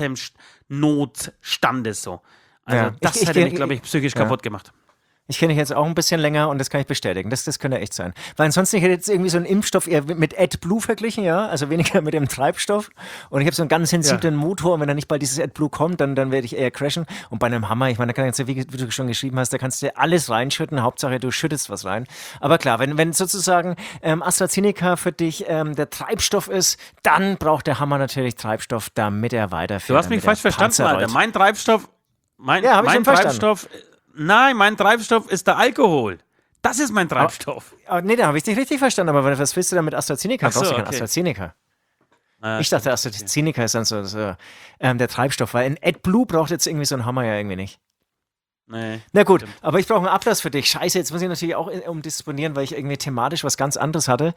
Atemnotstandes so. Also Ja. das Ich- ich hätte geh- mich, glaube ich, psychisch ja. kaputt gemacht. Ich kenne dich jetzt auch ein bisschen länger und das kann ich bestätigen. Das, das könnte echt sein. Weil ansonsten, ich hätte jetzt irgendwie so einen Impfstoff eher mit AdBlue verglichen, ja, also weniger mit dem Treibstoff. Und ich habe so einen ganz sensiblen Motor und wenn da nicht bald dieses AdBlue kommt, dann, dann werde ich eher crashen. Und bei einem Hammer, ich meine, da kannst du, wie, wie du schon geschrieben hast, da kannst du alles reinschütten, Hauptsache du schüttest was rein. Aber klar, wenn, wenn sozusagen ähm, AstraZeneca für dich ähm, der Treibstoff ist, dann braucht der Hammer natürlich Treibstoff, damit er weiterfährt. Du hast mich damit er falsch verstanden, Panzer Alter. rollt. Mein Treibstoff, mein, Ja, hab ich mein schon verstanden. Treibstoff, nein, mein Treibstoff ist der Alkohol. Das ist mein Treibstoff. Aber nee, da habe ich dich richtig verstanden, aber was willst du da mit AstraZeneca? Ach so, Brauchst du kein okay. AstraZeneca? Äh, Ich dachte, AstraZeneca ist dann so, so ähm, der Treibstoff, weil ein AdBlue braucht jetzt irgendwie so ein Hammer ja irgendwie nicht. nee. Na gut, aber ich brauche einen Ablass für dich. Scheiße, jetzt muss ich natürlich auch in- umdisponieren, weil ich irgendwie thematisch was ganz anderes hatte.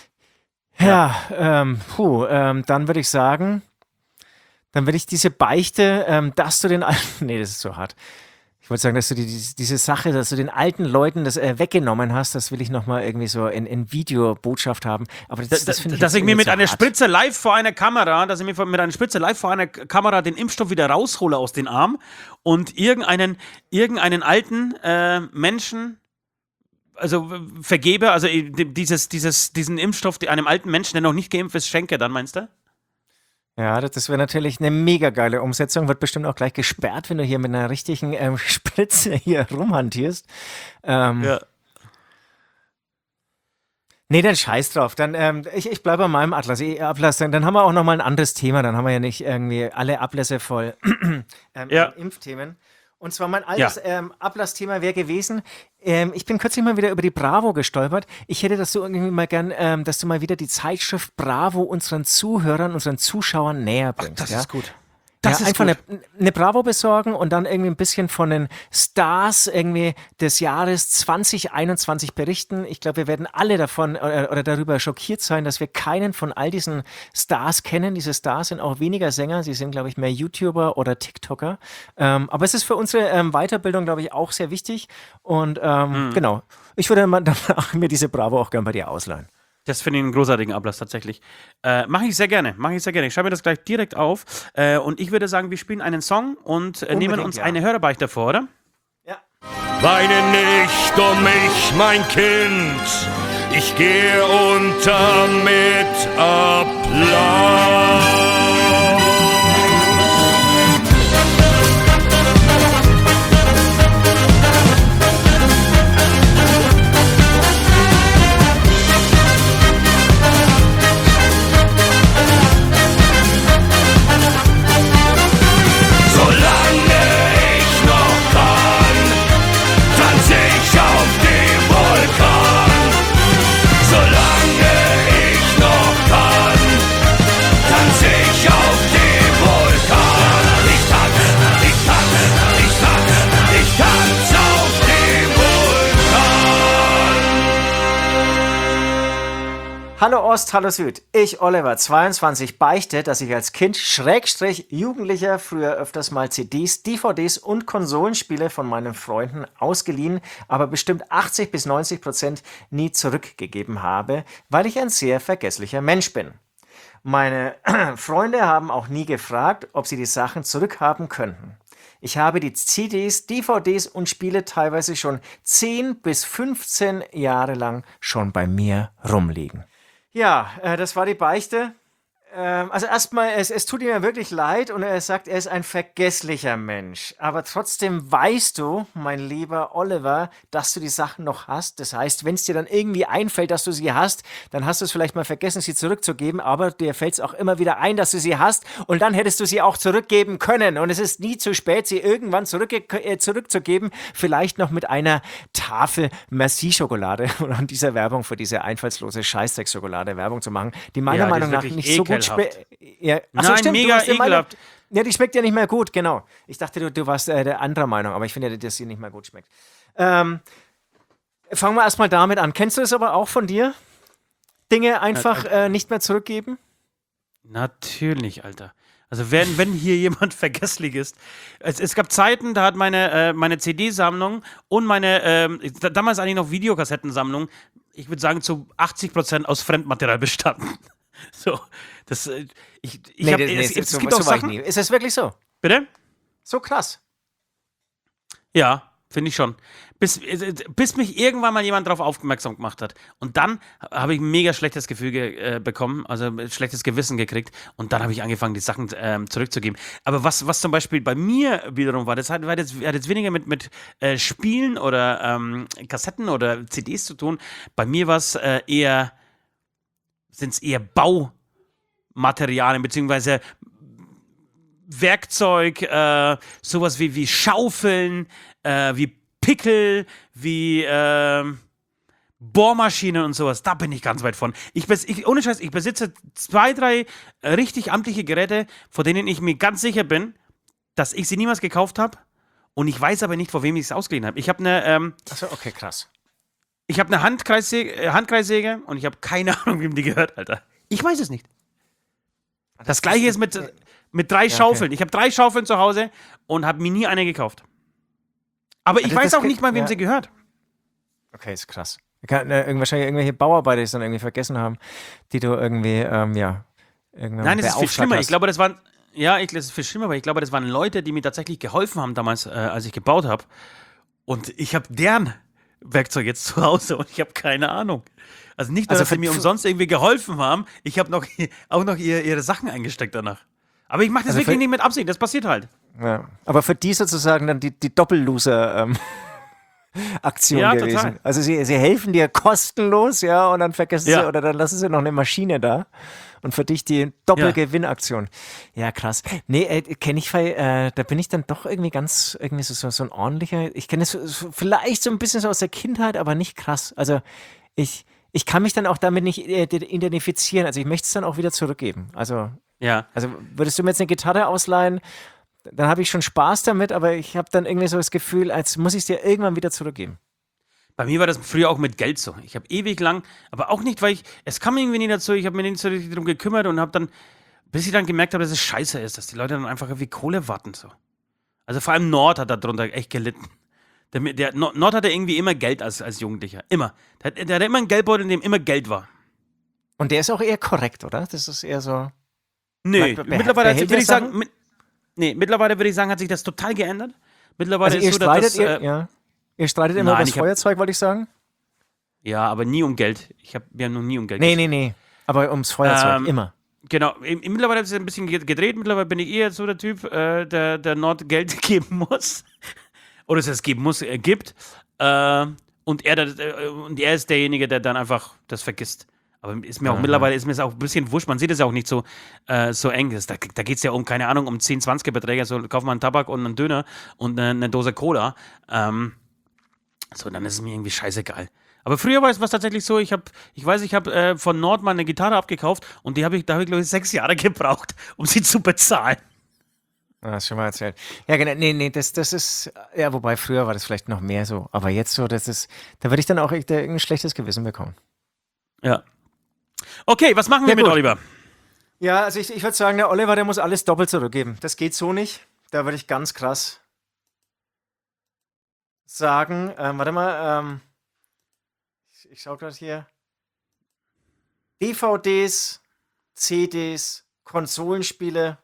Ja, ähm, puh, ähm, dann würde ich sagen, dann würde ich diese Beichte, ähm, dass du den alten, nee, das ist so hart. Ich wollte sagen, dass du die, diese, diese Sache, dass du den alten Leuten das äh, weggenommen hast, das will ich nochmal irgendwie so in, in Videobotschaft haben. Aber das, das, Das, finde ich dass jetzt ich mir irgendwie mit zu einer hart. Spritze live vor einer Kamera, dass ich mir mit einer Spritze live vor einer K- Kamera den Impfstoff wieder raushole aus den Arm und irgendeinen, irgendeinen alten äh, Menschen, also äh, vergebe, also äh, di- dieses, dieses, diesen Impfstoff die- einem alten Menschen, der noch nicht geimpft ist, schenke, dann meinst du? Ja, das, das wäre natürlich eine mega geile Umsetzung. Wird bestimmt auch gleich gesperrt, wenn du hier mit einer richtigen ähm, Spritze hier rumhantierst. Ähm, Ja. Nee, dann scheiß drauf. Dann, ähm, ich, ich bleibe bei meinem Atlas. Ich, Ablass. Dann, dann haben wir auch nochmal ein anderes Thema. Dann haben wir ja nicht irgendwie alle Ablässe voll ähm, Ja. Impfthemen. Und zwar mein altes ähm, Ablassthema wäre gewesen, ähm, ich bin kürzlich mal wieder über die Bravo gestolpert. Ich hätte das so irgendwie mal gern, ähm, dass du mal wieder die Zeitschrift Bravo unseren Zuhörern, unseren Zuschauern näher bringst. Das ja? ist gut. Das ja, ist einfach gut. Eine, eine Bravo besorgen und dann irgendwie ein bisschen von den Stars irgendwie des Jahres zwanzig einundzwanzig berichten. Ich glaube, wir werden alle davon oder, oder darüber schockiert sein, dass wir keinen von all diesen Stars kennen. Diese Stars sind auch weniger Sänger, sie sind, glaube ich, mehr YouTuber oder TikToker. Ähm, aber es ist für unsere ähm, Weiterbildung, glaube ich, auch sehr wichtig. Und ähm, Mhm. genau, ich würde mal danach mir diese Bravo auch gerne bei dir ausleihen. Das finde ich einen großartigen Ablass tatsächlich. Äh, Mache ich sehr gerne, mache ich sehr gerne. Ich schreibe mir das gleich direkt auf. Äh, und ich würde sagen, wir spielen einen Song und äh, nehmen Unbedingt, uns ja. eine Hörerbeichte vor, oder? Ja. Weine nicht um mich, mein Kind. Ich gehe unter mit Applaus. Solange ich noch kann, tanze ich auf dem Vulkan. Solange ich noch kann, Hallo Ost, hallo Süd. Ich, Oliver, zweiundzwanzig, beichte, dass ich als Kind, Schrägstrich, Jugendlicher, früher öfters mal C Ds, D V Ds und Konsolenspiele von meinen Freunden ausgeliehen, aber bestimmt achtzig bis neunzig Prozent nie zurückgegeben habe, weil ich ein sehr vergesslicher Mensch bin. Meine Freunde haben auch nie gefragt, ob sie die Sachen zurückhaben könnten. Ich habe die C Ds, D V Ds und Spiele teilweise schon zehn bis fünfzehn Jahre lang schon bei mir rumliegen. Ja, äh, das war die Beichte. Ähm, also erstmal, es, es tut ihm ja wirklich leid und er sagt, er ist ein vergesslicher Mensch. Aber trotzdem weißt du, mein lieber Oliver, dass du die Sachen noch hast. Das heißt, wenn es dir dann irgendwie einfällt, dass du sie hast, dann hast du es vielleicht mal vergessen, sie zurückzugeben, aber dir fällt es auch immer wieder ein, dass du sie hast und dann hättest du sie auch zurückgeben können. Und es ist nie zu spät, sie irgendwann zurückge- äh, zurückzugeben. Vielleicht noch mit einer Tafel Merci-Schokolade und an dieser Werbung für diese einfallslose Scheißdreck-Schokolade Werbung zu machen, die meiner Ja, die Meinung ist nach wirklich nicht so gut ekelhaft. schmeckt. Ja. Ach so, Nein, stimmt, du mega warst der Meinung- ekelhaft. Ja, die schmeckt ja nicht mehr gut, genau. Ich dachte, du, du warst äh, der anderer Meinung, aber ich finde ja, dass sie nicht mehr gut schmeckt. Ähm, fangen wir erstmal damit an. Kennst du das aber auch von dir? Dinge einfach äh, nicht mehr zurückgeben? Natürlich, Alter. Also wenn, wenn hier jemand vergesslich ist. Es, es gab Zeiten, da hat meine, äh, meine C D-Sammlung und meine, ähm, da- damals eigentlich noch Videokassettensammlung, ich würde sagen, zu achtzig Prozent aus Fremdmaterial bestanden. So, das, äh, ich, ich Nee, hab, das- nee, es, es so, gibt so auch war ich Sachen. nie. Ist das wirklich so? Bitte? So krass. Ja, finde ich schon. Bis, äh, bis mich irgendwann mal jemand darauf aufmerksam gemacht hat. Und dann habe ich ein mega schlechtes Gefühl ge äh, bekommen, also ein schlechtes Gewissen gekriegt. Und dann habe ich angefangen, die Sachen ähm, zurückzugeben. Aber was, was zum Beispiel bei mir wiederum war, das hat, hat, jetzt, hat jetzt weniger mit, mit äh, Spielen oder ähm, Kassetten oder C Ds zu tun. Bei mir war es äh, eher, sind es eher Baumaterialien, beziehungsweise Werkzeug, äh, sowas wie, wie Schaufeln, äh, wie Pickel, wie äh, Bohrmaschinen und sowas. Da bin ich ganz weit von. Ich, bes ich, ohne Scheiß, ich besitze zwei, drei äh, richtig amtliche Geräte, von denen ich mir ganz sicher bin, dass ich sie niemals gekauft habe. Und ich weiß aber nicht, vor wem ich es ausgeliehen habe. Ich habe eine ähm, Achso, okay, krass. ich habe eine Handkreissäge, äh, Handkreissäge und ich habe keine Ahnung, wem die gehört, Alter. Ich weiß es nicht. Das gleiche ist mit, mit drei okay. Schaufeln. Ich habe drei Schaufeln zu Hause und habe mir nie eine gekauft. Aber ich Also weiß das auch ge- nicht mal, wem ja. sie gehört. Okay, ist krass. Kann, äh, irgend- wahrscheinlich irgendwelche Bauarbeiter, die es dann irgendwie vergessen haben, die du irgendwie, ähm, ja, irgendwann Nein, es ist viel beauftragt schlimmer. hast. Ich glaube, das waren, ja, ich, das ist viel schlimmer, aber ich glaube, das waren Leute, die mir tatsächlich geholfen haben damals, äh, als ich gebaut habe. Und ich habe deren Werkzeug jetzt zu Hause und ich habe keine Ahnung. Also nicht nur, Also dass sie für- mir für- umsonst irgendwie geholfen haben, ich habe noch, auch noch ihr, ihre Sachen eingesteckt danach. Aber ich mache das Also wirklich für- nicht mit Absicht, das passiert halt. Ja. Aber für die sozusagen dann die, die Doppelloser-Aktion Ja, gewesen. total. Also sie, sie helfen dir kostenlos, ja, und dann vergessen Ja. sie oder dann lassen sie noch eine Maschine da. Und für dich die Doppelgewinnaktion. Ja, krass. Nee, äh, kenne ich, äh, da bin ich dann doch irgendwie ganz, irgendwie so, so, so ein ordentlicher, ich kenne es so, so, vielleicht so ein bisschen so aus der Kindheit, aber nicht krass. Also ich, ich kann mich dann auch damit nicht äh, identifizieren. Also ich möchte es dann auch wieder zurückgeben. Also Ja. also würdest du mir jetzt eine Gitarre ausleihen, dann habe ich schon Spaß damit, aber ich habe dann irgendwie so das Gefühl, als muss ich es dir irgendwann wieder zurückgeben. Bei mir war das früher auch mit Geld so. Ich habe ewig lang, aber auch nicht, weil ich, es kam irgendwie nie dazu, ich habe mir nicht so richtig darum gekümmert und habe dann, bis ich dann gemerkt habe, dass es scheiße ist, dass die Leute dann einfach irgendwie Kohle warten so. Also vor allem Nord hat darunter echt gelitten. Der, der Nord hatte irgendwie immer Geld als, als Jugendlicher. Immer. Der, der hatte immer einen Geldbeutel, in dem immer Geld war. Und der ist auch eher korrekt, oder? Das ist eher so. Nee, Be- be- mittlerweile behält würde der ich sagen, Sachen? mit, nee, mittlerweile würde ich sagen, hat sich das total geändert. Mittlerweile Also ihr ist so, dass streitet, das, ihr, äh, ja. Ihr streitet immer Nein, über das ich hab- Feuerzeug, wollte ich sagen? ja, aber nie um Geld. Ich hab, wir haben noch nie um Geld Nee, nee, nee. Aber ums Feuerzeug, Ähm, immer. Genau, im- im- mittlerweile hat es ein bisschen ge- gedreht. Mittlerweile bin ich eher so der Typ, äh, der, der Nord Geld geben muss. Oder es geben muss, er gibt. Äh, und, er, der- äh, und er ist derjenige, der dann einfach das vergisst. Aber ist mir auch Aha. mittlerweile ist mir das auch ein bisschen wurscht. Man sieht es ja auch nicht so, äh, so eng. Das, da da geht es ja um, keine Ahnung, um zehn, zwanzig Beträge. So, kauf mal einen Tabak und einen Döner und eine, eine Dose Cola. Ähm, so, dann ist es mir irgendwie scheißegal. Aber früher war es was tatsächlich so, ich habe, ich weiß, ich habe äh, von Nord mal eine Gitarre abgekauft und die habe ich, da habe ich, glaube ich, sechs Jahre gebraucht, um sie zu bezahlen. Ah, hast schon mal erzählt. Ja, genau. Nee, nee, das, das ist, ja, wobei früher war das vielleicht noch mehr so. Aber jetzt so, das ist, da würde ich dann auch echt äh, ein schlechtes Gewissen bekommen. Ja. Okay, was machen wir Ja, mit gut. Oliver? Ja, also ich, ich würde sagen, der Oliver, der muss alles doppelt zurückgeben. Das geht so nicht. Da würde ich ganz krass sagen, ähm, warte mal, ähm, ich, ich schaue gerade hier. D V Ds, C Ds, Konsolenspiele.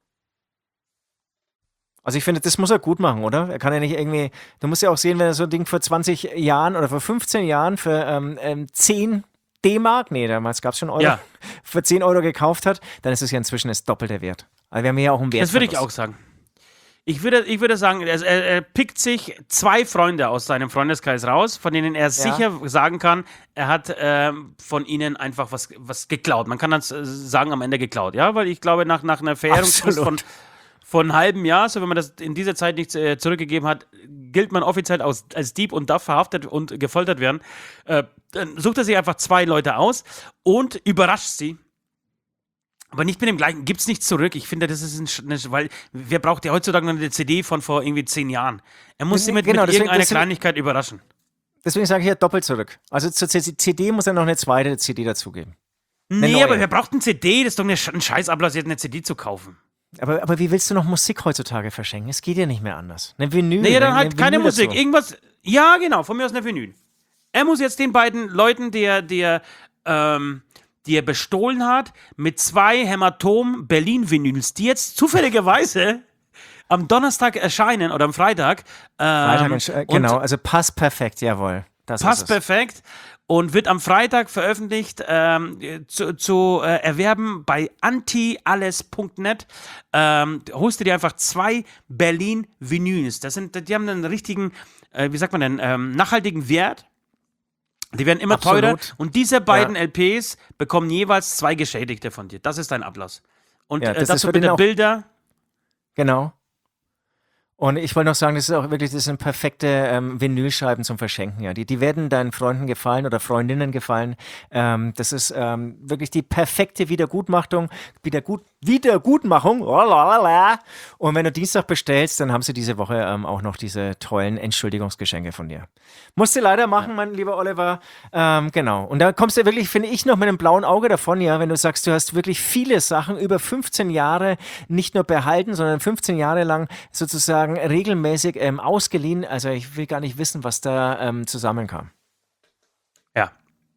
Also ich finde, das muss er gut machen, oder? Er kann ja nicht irgendwie, du musst ja auch sehen, wenn er so ein Ding vor zwanzig Jahren oder vor fünfzehn Jahren für ähm, ähm, zehn D-Mark, nee, damals gab es schon Euro, Ja. für zehn Euro gekauft hat, dann ist es ja inzwischen das doppelte Wert. Also wir haben ja auch einen Wert. Das würde ich auch sagen. Ich würde, ich würde sagen, er, er, er pickt sich zwei Freunde aus seinem Freundeskreis raus, von denen er sicher sagen kann, er hat ähm, von ihnen einfach was, was geklaut. Man kann dann äh, sagen, am Ende geklaut, ja? Weil ich glaube, nach, nach einer Verjährungsfrist von, von einem halben Jahr, so wenn man das in dieser Zeit nicht äh, zurückgegeben hat, gilt man offiziell als, als Dieb und darf verhaftet und gefoltert werden. Äh, dann sucht er sich einfach zwei Leute aus und überrascht sie. Aber nicht mit dem gleichen, gibt's nichts zurück. Ich finde, das ist ein, Sch- eine, weil wer braucht ja heutzutage noch eine C D von vor irgendwie zehn Jahren? Er muss sie mit, Genau, mit deswegen- irgendeiner deswegen- Kleinigkeit überraschen. Deswegen sage ich ja doppelt zurück. Also zur C D muss er noch eine zweite C D dazugeben. Nee, neue. aber wer braucht eine C D? Das ist doch eine, Sch- ein Scheißablass, jetzt eine C D zu kaufen. Aber, aber wie willst du noch Musik heutzutage verschenken? Es geht ja nicht mehr anders. Eine Vinyl. Nee, dann eine halt keine Vinyl Musik. dazu. Irgendwas. Ja, genau, von mir aus eine Vinyl. Er muss jetzt den beiden Leuten, die er, die er, ähm, die er bestohlen hat, mit zwei Hämatom-Berlin-Vinyls, die jetzt zufälligerweise am Donnerstag erscheinen oder am Freitag. Ähm, Freitag, äh, und genau, also passt perfekt, jawohl. Das passt ist es. perfekt und wird am Freitag veröffentlicht ähm, zu, zu äh, erwerben bei anti alles punkt net. Ähm, holst du dir einfach zwei Berlin-Vinyls. Das sind, die haben einen richtigen, äh, wie sagt man denn, ähm, nachhaltigen Wert. Die werden immer Absolut. teurer und diese beiden Ja. L Ps bekommen jeweils zwei Geschädigte von dir. Das ist dein Ablass. Und Ja, äh, das ist dazu für den bitte auch- Bilder. Genau. Und ich wollte noch sagen, das ist auch wirklich, das sind perfekte ähm, Vinylscheiben zum Verschenken. Ja. Die, die werden deinen Freunden gefallen oder Freundinnen gefallen. Ähm, das ist ähm, wirklich die perfekte Wiedergutmachung. Wiedergut, Wiedergutmachung. Oh, la, la, la. Und wenn du Dienstag bestellst, dann haben sie diese Woche ähm, auch noch diese tollen Entschuldigungsgeschenke von dir. Musst du leider machen, mein lieber Oliver. Ähm, genau. Und da kommst du wirklich, finde ich, noch mit einem blauen Auge davon, ja, wenn du sagst, du hast wirklich viele Sachen über fünfzehn Jahre nicht nur behalten, sondern fünfzehn Jahre lang sozusagen regelmäßig ähm, ausgeliehen. Also ich will gar nicht wissen, was da ähm, zusammenkam. Ja.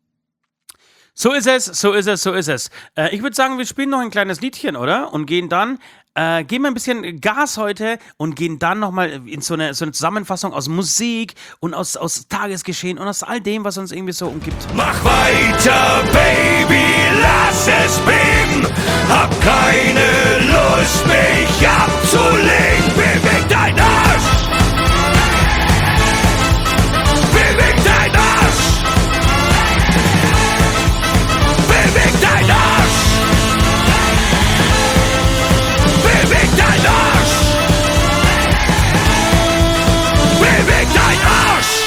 So ist es, so ist es, so ist es. Äh, ich würde sagen, wir spielen noch ein kleines Liedchen, oder? Und gehen dann, äh, geben ein bisschen Gas heute und gehen dann nochmal in so eine, so eine Zusammenfassung aus Musik und aus, aus Tagesgeschehen und aus all dem, was uns irgendwie so umgibt. Mach weiter, Baby, lass es beben. Hab keine Lust, mich abzulegen. Beweg dein Arsch. Beweg dein Arsch. Beweg dein Arsch. Beweg dein Arsch. Beweg dein Arsch.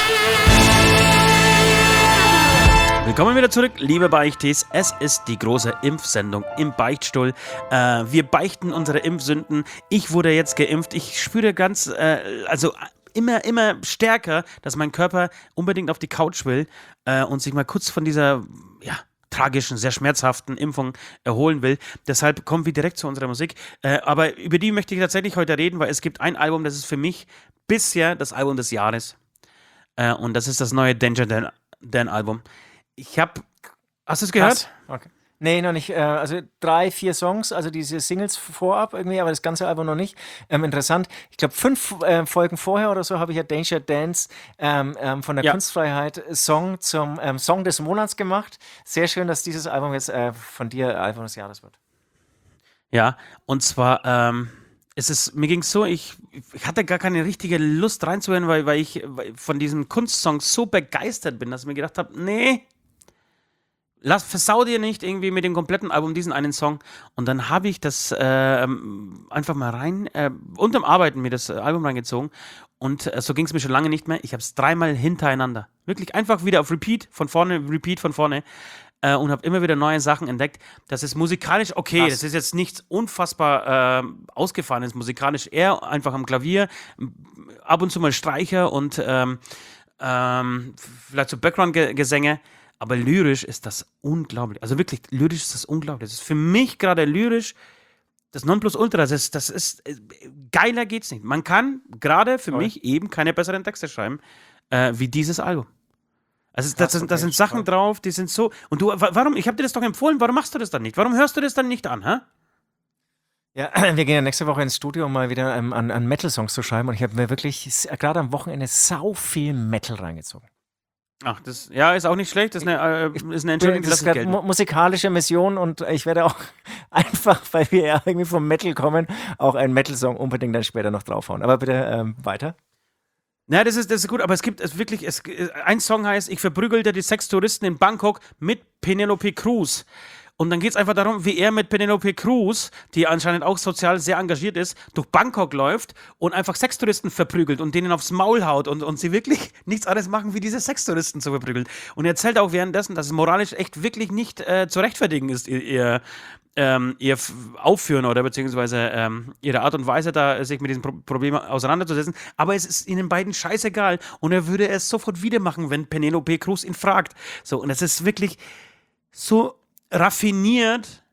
Willkommen wieder zurück, liebe Beichtis. Es ist die große Impfsendung im Beichtstuhl. Äh, wir beichten unsere Impfsünden. Ich wurde jetzt geimpft. Ich spüre ganz, äh, also immer, immer stärker, dass mein Körper unbedingt auf die Couch will äh, und sich mal kurz von dieser, ja, tragischen, sehr schmerzhaften Impfung erholen will. Deshalb kommen wir direkt zu unserer Musik. Äh, aber über die möchte ich tatsächlich heute reden, weil es gibt ein Album, das ist für mich bisher das Album des Jahres. Äh, und das ist das neue Danger Dan, Dan Album. Ich habe, hast du es gehört? Okay. Nee, noch nicht. Äh, also drei, vier Songs, also diese Singles vorab irgendwie, aber das ganze Album noch nicht. Ähm, interessant. Ich glaube, fünf äh, Folgen vorher oder so habe ich ja Danger Dance ähm, ähm, von der Ja. Kunstfreiheit Song zum ähm, Song des Monats gemacht. Sehr schön, dass dieses Album jetzt äh, von dir Album des Jahres wird. Ja, und zwar, ähm, es ist, mir ging es so, ich, ich hatte gar keine richtige Lust reinzuhören, weil, weil ich weil von diesem Kunstsong so begeistert bin, dass ich mir gedacht habe, nee, lass, versau dir nicht irgendwie mit dem kompletten Album diesen einen Song. Und dann habe ich das ähm, einfach mal rein, äh, unterm Arbeiten mir das Album reingezogen. Und äh, so ging es mir schon lange nicht mehr. Ich habe es dreimal hintereinander. Wirklich einfach wieder auf Repeat, von vorne, Repeat, von vorne. Äh, und habe immer wieder neue Sachen entdeckt. Das ist musikalisch okay. Krass. Das ist jetzt nichts unfassbar äh, Ausgefahrenes. Musikalisch eher einfach am Klavier, m- ab und zu mal Streicher und ähm, ähm, vielleicht so Background-Gesänge. aber lyrisch ist das unglaublich. Also wirklich, lyrisch ist das unglaublich. Das ist für mich gerade lyrisch das Nonplusultra. Das ist, das ist äh, geiler geht's nicht. Man kann gerade für Toll. mich eben keine besseren Texte schreiben äh, wie dieses Album. Also das, Krass, das, das okay, sind Sachen toll. drauf, die sind so. Und du, wa- warum? Ich habe dir das doch empfohlen. Warum machst du das dann nicht? Warum hörst du das dann nicht an? Hä? Ja, wir gehen ja nächste Woche ins Studio, um mal wieder ähm, an, an Metal-Songs zu schreiben. Und ich habe mir wirklich s- gerade am Wochenende sau viel Metal reingezogen. Ach, das ja ist auch nicht schlecht. Das ist eine, äh, ist eine Entschuldigung, die Das ist lasse ich gerade gelten. mu musikalische Mission und ich werde auch einfach, weil wir ja irgendwie vom Metal kommen, auch einen Metal-Song unbedingt dann später noch draufhauen. Aber bitte ähm, weiter. Ja, das ist, das ist gut, aber es gibt es wirklich, es, ein Song heißt, ich verprügelte die Sextouristen in Bangkok mit Penelope Cruz. Und dann geht es einfach darum, wie er mit Penelope Cruz, die anscheinend auch sozial sehr engagiert ist, durch Bangkok läuft und einfach Sextouristen verprügelt und denen aufs Maul haut und, und sie wirklich nichts anderes machen, wie diese Sextouristen zu verprügeln. Und er erzählt auch währenddessen, dass es moralisch echt wirklich nicht äh, zu rechtfertigen ist, ihr, ihr, ähm, ihr F- Aufführen oder beziehungsweise ähm, ihre Art und Weise, da sich mit diesem Pro Problem auseinanderzusetzen. Aber es ist ihnen beiden scheißegal und er würde es sofort wieder machen, wenn Penelope Cruz ihn fragt. So, und es ist wirklich so raffiniert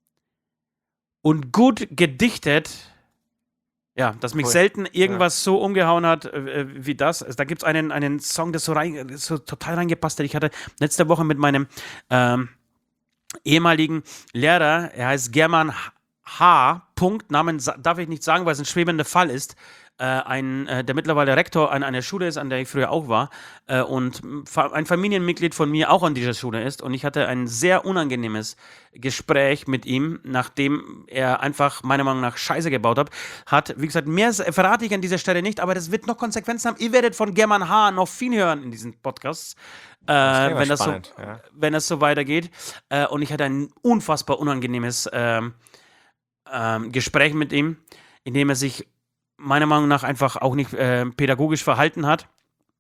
und gut gedichtet, ja, dass mich Cool. selten irgendwas so umgehauen hat äh, wie das. Also, da gibt es einen, einen Song, der so, rein, so total reingepasst hat. Ich hatte letzte Woche mit meinem ähm, ehemaligen Lehrer, er heißt German H. Punkt, Namen sa- darf ich nicht sagen, weil es ein schwebender Fall ist. Äh, ein, äh, der mittlerweile Rektor an einer Schule ist, an der ich früher auch war, äh, und fa ein Familienmitglied von mir auch an dieser Schule ist. Und ich hatte ein sehr unangenehmes Gespräch mit ihm, nachdem er einfach meiner Meinung nach Scheiße gebaut hat. hat. Wie gesagt, mehr s- verrate ich an dieser Stelle nicht, aber das wird noch Konsequenzen haben. Ihr werdet von German H. noch viel hören in diesen Podcasts. Äh, klingt wenn, das so, spannend, ja. wenn das so weitergeht. Äh, und ich hatte ein unfassbar unangenehmes ähm, ähm, Gespräch mit ihm, in dem er sich meiner Meinung nach einfach auch nicht äh, pädagogisch verhalten hat.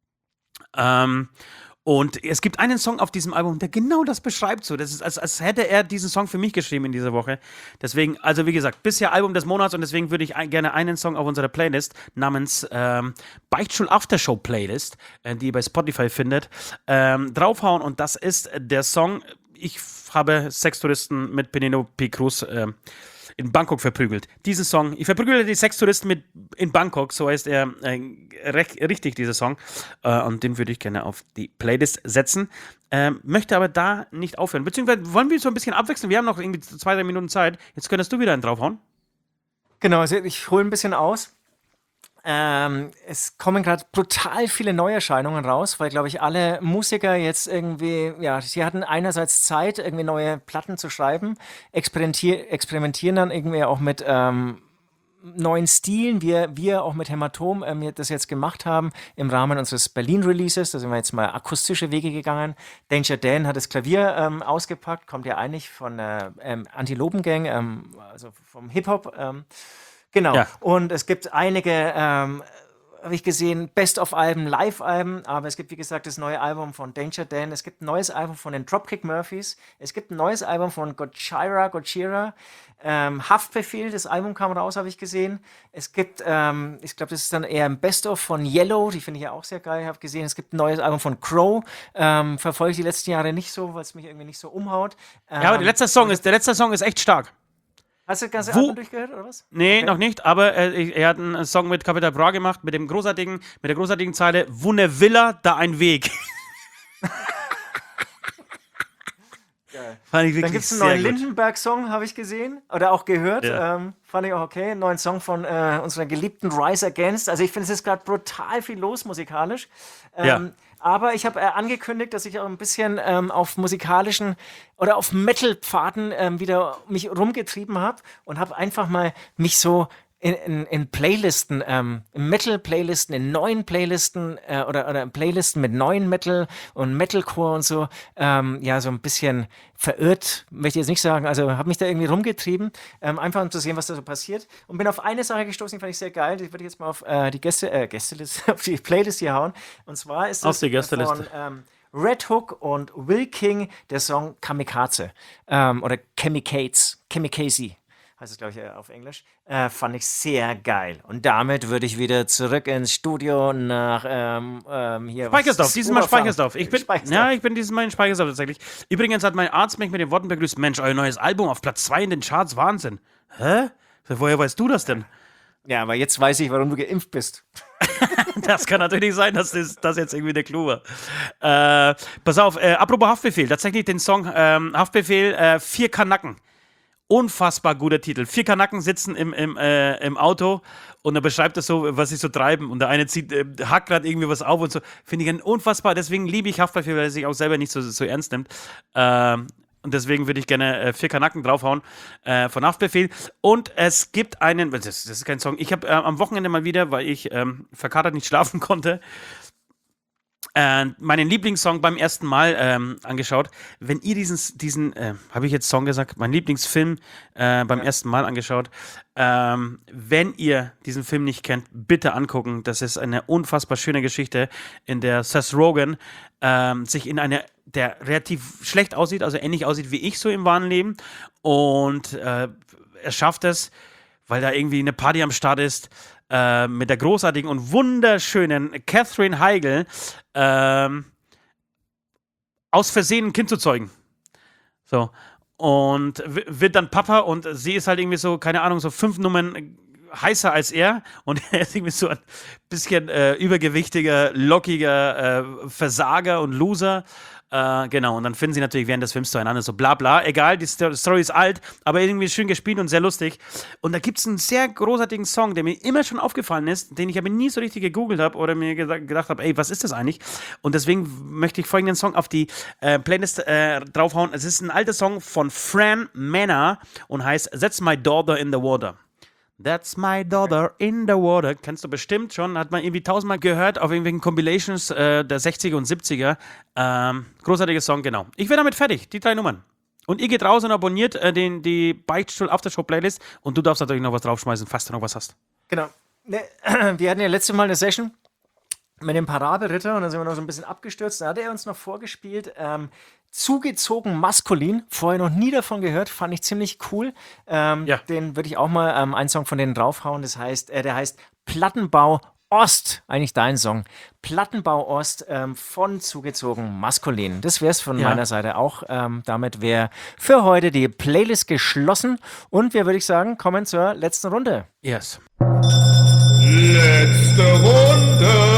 Ähm, und es gibt einen Song auf diesem Album, der genau das beschreibt. So. Das ist, als, als hätte er diesen Song für mich geschrieben in dieser Woche. Deswegen, also wie gesagt, bisher Album des Monats und deswegen würde ich ein, gerne einen Song auf unserer Playlist namens ähm, Beichtstuhl Aftershow Playlist, äh, die ihr bei Spotify findet, ähm, draufhauen. Und das ist der Song, ich habe Sextouristen mit Penelope Cruz ähm, in Bangkok verprügelt. Diesen Song, ich verprügelte die Sextouristen mit in Bangkok, so heißt er äh, recht, richtig, dieser Song. Äh, und den würde ich gerne auf die Playlist setzen. Ähm, möchte aber da nicht aufhören. Beziehungsweise wollen wir so ein bisschen abwechseln? Wir haben noch irgendwie zwei, drei Minuten Zeit. Jetzt könntest du wieder einen draufhauen. Genau, also ich hole ein bisschen aus. Ähm, es kommen gerade brutal viele Neuerscheinungen raus, weil, glaube ich, alle Musiker jetzt irgendwie, ja, sie hatten einerseits Zeit, irgendwie neue Platten zu schreiben, experimentier experimentieren dann irgendwie auch mit ähm, neuen Stilen, wie wir auch mit Hämatom ähm, das jetzt gemacht haben im Rahmen unseres Berlin-Releases. Da sind wir jetzt mal akustische Wege gegangen. Danger Dan hat das Klavier ähm, ausgepackt, kommt ja eigentlich von der ähm, Antilopen-Gang, ähm, also vom Hip-Hop. Ähm, genau. Ja. Und es gibt einige, ähm, habe ich gesehen, Best-of-Alben, Live-Alben, aber es gibt, wie gesagt, das neue Album von Danger Dan, es gibt ein neues Album von den Dropkick Murphys, es gibt ein neues Album von Gojira, Gojira, ähm, Haftbefehl, das Album kam raus, habe ich gesehen. Es gibt, ähm, ich glaube, das ist dann eher ein Best-of von Yellow, die finde ich ja auch sehr geil, habe gesehen. Es gibt ein neues Album von Crow, ähm, verfolge ich die letzten Jahre nicht so, weil es mich irgendwie nicht so umhaut. Ähm, Ja, aber der letzte Song ist, der letzte Song ist echt stark. Hast du das ganze Wo- Album durchgehört, oder was? Nee, Okay. noch nicht, aber äh, er hat einen Song mit Capital Bra gemacht, mit dem großartigen, mit der großartigen Zeile, wo ne Villa, da ein Weg. Geil. Fand ich wirklich Dann gibt es einen sehr neuen gut. Lindenberg-Song, habe ich gesehen oder auch gehört. Ja. Ähm, fand ich auch okay. Einen neuen Song von äh, unserer geliebten Rise Against. Also ich finde, es ist gerade brutal viel los musikalisch. Ähm, Ja. Aber ich habe äh, angekündigt, dass ich auch ein bisschen ähm, auf musikalischen oder auf Metal-Pfaden ähm, wieder mich rumgetrieben habe und habe einfach mal mich so in, in, in Playlisten, ähm, in Metal-Playlisten, in neuen Playlisten äh, oder, oder Playlisten mit neuen Metal und Metalcore und so, ähm, ja, so ein bisschen verirrt, möchte ich jetzt nicht sagen, also habe mich da irgendwie rumgetrieben, ähm, einfach um zu sehen, was da so passiert und bin auf eine Sache gestoßen, die fand ich sehr geil, die würde ich jetzt mal auf äh, die Gäste, äh, Gästeliste, auf die Playlist hier hauen und zwar ist Auf das die Gästeliste. von ähm, Red Hook und Will King, der Song Kamikaze ähm, oder Kamikaze, Kamikaze. heißt es, glaube ich, äh, auf Englisch. Äh, fand ich sehr geil. Und damit würde ich wieder zurück ins Studio nach ähm, ähm, hier. Speichersdorf, diesmal Oberfranken. Speichersdorf. Ich bin, Speichersdorf. ja, ich bin dieses Mal in Speichersdorf tatsächlich. Übrigens hat mein Arzt mich mit den Worten begrüßt: Mensch, euer neues Album auf Platz zwei in den Charts, Wahnsinn. Hä? Woher weißt du das denn? Ja, aber jetzt weiß ich, warum du geimpft bist. Das kann natürlich sein, dass das, das jetzt irgendwie der Clou war. Äh, pass auf, äh, apropos Haftbefehl, tatsächlich den Song ähm, Haftbefehl, äh, Vier Kanacken. Unfassbar guter Titel. Vier Kanacken sitzen im, im, äh, im Auto und er beschreibt das so, was sie so treiben. Und der eine zieht, äh, hackt gerade irgendwie was auf und so. Finde ich ein unfassbar. Deswegen liebe ich Haftbefehl, weil er sich auch selber nicht so, so ernst nimmt. Ähm, Und deswegen würde ich gerne äh, vier Kanacken draufhauen äh, von Haftbefehl. Und es gibt einen, das, das ist kein Song, ich habe äh, am Wochenende mal wieder, weil ich ähm, verkatert nicht schlafen konnte, äh, meinen Lieblingssong beim ersten Mal ähm, angeschaut. Wenn ihr diesen, diesen äh, habe ich jetzt Song gesagt, mein Lieblingsfilm äh, beim ersten Mal angeschaut. Ähm, wenn ihr diesen Film nicht kennt, bitte angucken. Das ist eine unfassbar schöne Geschichte, in der Seth Rogen ähm, sich in eine, der relativ schlecht aussieht, also ähnlich aussieht wie ich so im wahren Leben. Und äh, er schafft es, weil da irgendwie eine Party am Start ist, äh, mit der großartigen und wunderschönen Catherine Heigl ähm, aus Versehen ein Kind zu zeugen. So. Und w- wird dann Papa und sie ist halt irgendwie so, keine Ahnung, so fünf Nummern heißer als er und er ist irgendwie so ein bisschen äh, übergewichtiger, lockiger äh, Versager und Loser. Äh, genau, und dann finden sie natürlich während des Films zueinander, so bla bla. Egal, die Sto- Story ist alt, aber irgendwie schön gespielt und sehr lustig. Und da gibt es einen sehr großartigen Song, der mir immer schon aufgefallen ist, den ich aber nie so richtig gegoogelt habe oder mir geda- gedacht habe, ey, was ist das eigentlich? Und deswegen möchte ich folgenden Song auf die äh, Playlist äh, draufhauen. Es ist ein alter Song von Fran Manor und heißt That's My Daughter in the Water. That's my daughter in the water. Kennst du bestimmt schon. Hat man irgendwie tausendmal gehört auf irgendwelchen Compilations äh, der sechziger und siebziger. Ähm, großartiger Song, genau. Ich bin damit fertig, die drei Nummern. Und ihr geht raus und abonniert äh, den, die Beichtstuhl Aftershow Playlist und du darfst natürlich noch was draufschmeißen, falls du noch was hast. Genau. Ne, wir hatten ja letztes Mal eine Session mit dem Parabelritter und dann sind wir noch so ein bisschen abgestürzt. Da hat er uns noch vorgespielt, ähm, zugezogen maskulin, vorher noch nie davon gehört, fand ich ziemlich cool. Ähm, Ja. Den würde ich auch mal ähm, einen Song von denen draufhauen, das heißt, äh, der heißt Plattenbau Ost, eigentlich dein Song. Plattenbau Ost ähm, von zugezogen maskulin. Das wäre es von Ja. meiner Seite auch. Ähm, damit wäre für heute die Playlist geschlossen und wir, würde ich sagen, kommen zur letzten Runde. Yes. Letzte Runde.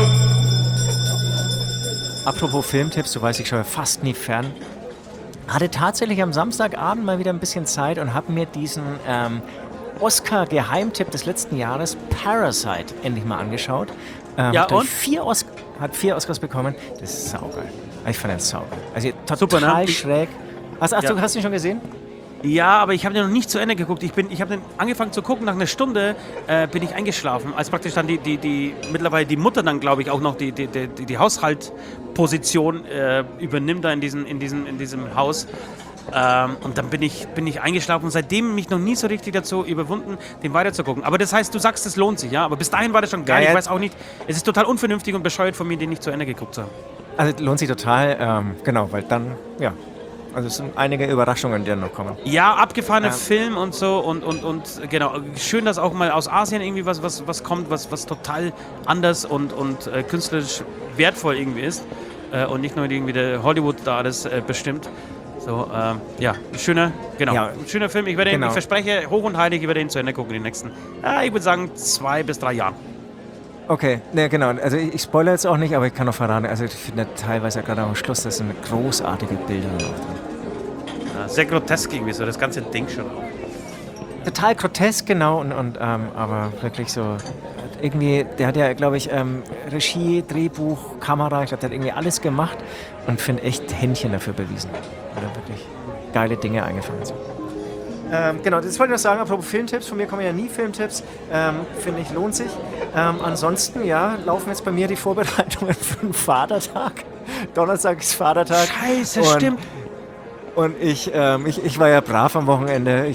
Apropos Filmtipps, du weißt, ich schaue fast nie fern. Hatte tatsächlich am Samstagabend mal wieder ein bisschen Zeit und habe mir diesen ähm, Oscar-Geheimtipp des letzten Jahres, Parasite, endlich mal angeschaut. Ähm, Ja, hat, glaub und? ich, Vier Os- hat vier Oscars bekommen. Das ist saugeil. Ich fand den saugeil. Also total Super, ne? Ich- schräg. Hast, hast, Ja. du, hast du ihn schon gesehen? Ja, aber ich habe den noch nicht zu Ende geguckt. Ich, bin, ich habe den angefangen zu gucken, nach einer Stunde äh, bin ich eingeschlafen, als praktisch dann die, die, die mittlerweile die Mutter dann, glaube ich, auch noch die, die, die, die die Haushaltposition äh, übernimmt da in, diesen, in, diesen, in diesem Haus. Ähm, und dann bin ich, bin ich eingeschlafen und seitdem mich noch nie so richtig dazu überwunden, den weiterzugucken. Aber das heißt, du sagst, es lohnt sich, ja? Aber bis dahin war das schon geil. Ja, ja. Ich weiß auch nicht, es ist total unvernünftig und bescheuert von mir, den nicht zu Ende geguckt zu haben. Also lohnt sich total, ähm, genau, weil dann, ja, also es sind einige Überraschungen, die dann noch kommen. Ja, abgefahrener Ja. Film und so und, und, und genau, schön, dass auch mal aus Asien irgendwie was, was, was kommt, was, was total anders und, und äh, künstlerisch wertvoll irgendwie ist äh, und nicht nur irgendwie der Hollywood da alles äh, bestimmt. So, ähm, ja, schöner, genau, Ja. ein schöner Film. Ich werde ihn, Genau. ich verspreche, hoch und heilig, ich werde ihn zu Ende gucken in den nächsten, ja, ich würde sagen, zwei bis drei Jahren. Okay, ne, genau. Also ich, ich spoilere jetzt auch nicht, aber ich kann noch verraten. Also ich finde teilweise gerade am Schluss, das sind großartige Bilder noch drin. Ja, sehr grotesk irgendwie so, das ganze Ding schon auch. Total grotesk, genau, und, und ähm, aber wirklich so irgendwie, der hat ja, glaube ich, ähm, Regie, Drehbuch, Kamera, ich glaube, der hat irgendwie alles gemacht und finde echt Händchen dafür bewiesen. Oder wirklich geile Dinge eingefangen sind. Ähm, genau, das wollte ich noch sagen, apropos Filmtipps, von mir kommen ja nie Filmtipps, ähm, finde ich, lohnt sich. Ähm, ansonsten, ja, laufen jetzt bei mir die Vorbereitungen für den Vatertag. Donnerstag ist Vatertag. Scheiße, und, stimmt. Und ich, ähm, ich, ich war ja brav am Wochenende. Ich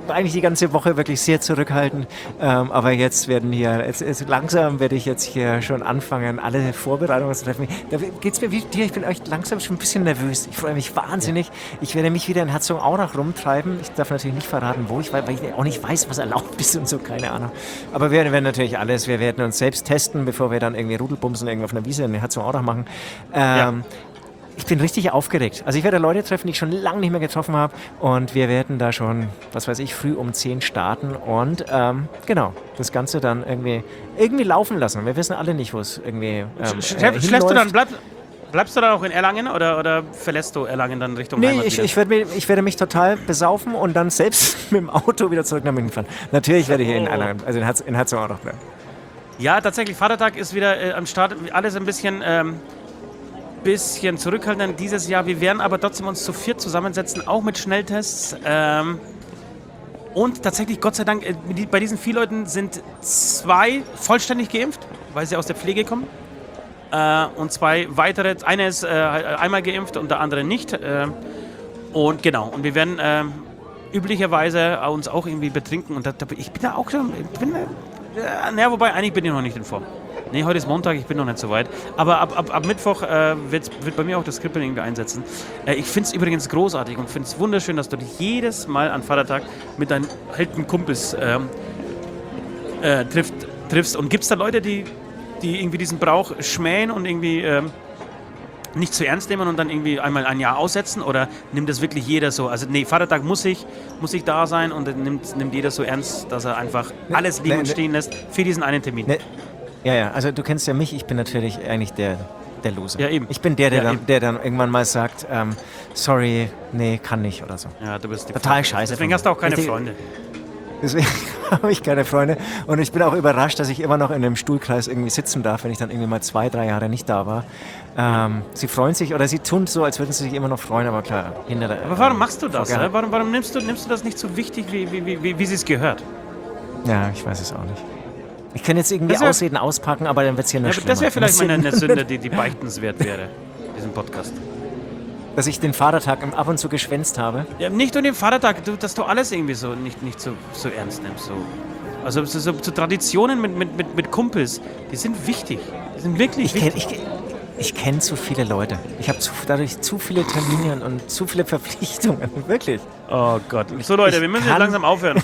eigentlich die ganze Woche wirklich sehr zurückhaltend. Ähm, aber jetzt werden hier, jetzt, jetzt langsam werde ich jetzt hier schon anfangen, alle Vorbereitungen zu treffen. Da geht es mir wie dir, ich bin echt langsam schon ein bisschen nervös. Ich freue mich wahnsinnig. Ich werde mich wieder in Herzogenaurach rumtreiben. Ich darf natürlich nicht verraten, wo ich, weil, weil ich auch nicht weiß, was erlaubt ist und so, keine Ahnung. Aber wir werden natürlich alles, wir werden uns selbst testen, bevor wir dann irgendwie Rudelbumsen irgendwo auf einer Wiese in Herzogenaurach machen. Ähm, ja. Ich bin richtig aufgeregt. Also ich werde Leute treffen, die ich schon lange nicht mehr getroffen habe und wir werden da schon, was weiß ich, früh um zehn starten und ähm, genau, das Ganze dann irgendwie, irgendwie laufen lassen. Wir wissen alle nicht, wo es irgendwie ähm, äh, Schläfst du dann, bleib, bleibst du dann auch in Erlangen oder, oder verlässt du Erlangen dann Richtung Nee, Heimat ich, wieder? ich, werde mich, ich werde mich total besaufen und dann selbst mit dem Auto wieder zurück nach München fahren. Natürlich werde ich hier in Erlangen, also in, Herz, in Herzogenaurach bleiben. Ja, tatsächlich, Vatertag ist wieder äh, am Start. Alles ein bisschen... Ähm, bisschen zurückhaltend dieses Jahr. Wir werden aber trotzdem uns zu viert zusammensetzen, auch mit Schnelltests. Ähm, und tatsächlich, Gott sei Dank, äh, bei diesen vier Leuten sind zwei vollständig geimpft, weil sie aus der Pflege kommen. Äh, und zwei weitere, einer ist äh, einmal geimpft und der andere nicht. Äh, und genau, und wir werden äh, üblicherweise uns auch irgendwie betrinken. Und da, da, ich bin da auch schon, ich bin, äh, na, wobei, eigentlich bin ich noch nicht in Form. Nee, heute ist Montag, ich bin noch nicht so weit. Aber ab, ab, ab Mittwoch äh, wird, wird bei mir auch das Kribbeln irgendwie einsetzen. Äh, ich finde es übrigens großartig und finde es wunderschön, dass du dich jedes Mal an Vatertag mit deinen alten Kumpels ähm, äh, trifft, triffst. Und gibt es da Leute, die, die irgendwie diesen Brauch schmähen und irgendwie ähm, nicht zu ernst nehmen und dann irgendwie einmal ein Jahr aussetzen? Oder nimmt das wirklich jeder so? Also nee, Vatertag muss ich, muss ich da sein und dann nimmt, nimmt jeder so ernst, dass er einfach alles liegen nee, und stehen lässt für diesen einen Termin. Nee. Ja, ja, also du kennst ja mich, ich bin natürlich eigentlich der, der Loser. Ja, eben. Ich bin der, der, ja, dann, der dann irgendwann mal sagt, ähm, sorry, nee, kann nicht oder so. Ja, du bist die total Freunde. scheiße. Deswegen hast du auch keine Richtig, Freunde. Deswegen habe ich keine Freunde. Und ich bin auch überrascht, dass ich immer noch in einem Stuhlkreis irgendwie sitzen darf, wenn ich dann irgendwie mal zwei, drei Jahre nicht da war. Ähm, sie freuen sich oder sie tun so, als würden sie sich immer noch freuen, aber klar, hinter der... Aber warum machst du das? Ja? Warum, warum nimmst, du, nimmst du das nicht so wichtig, wie, wie, wie, wie, wie es gehört? Ja, ich weiß es auch nicht. Ich kann jetzt irgendwie wär, Ausreden auspacken, aber dann wird es hier nur ja, schlimmer. Das wäre vielleicht mal eine Sünde, die, die beichtenswert wäre, diesen Podcast. Dass ich den Vatertag ab und zu geschwänzt habe? Ja, nicht nur den Vatertag, du, dass du alles irgendwie so nicht, nicht so, so ernst nimmst. So. Also so, so, so Traditionen mit, mit, mit, mit Kumpels, die sind wichtig. Die sind wirklich ich wichtig. Kenn, ich ich kenne zu viele Leute. Ich habe dadurch zu viele Termine und zu viele Verpflichtungen. Wirklich. Oh Gott. So Leute, ich wir müssen jetzt langsam aufhören.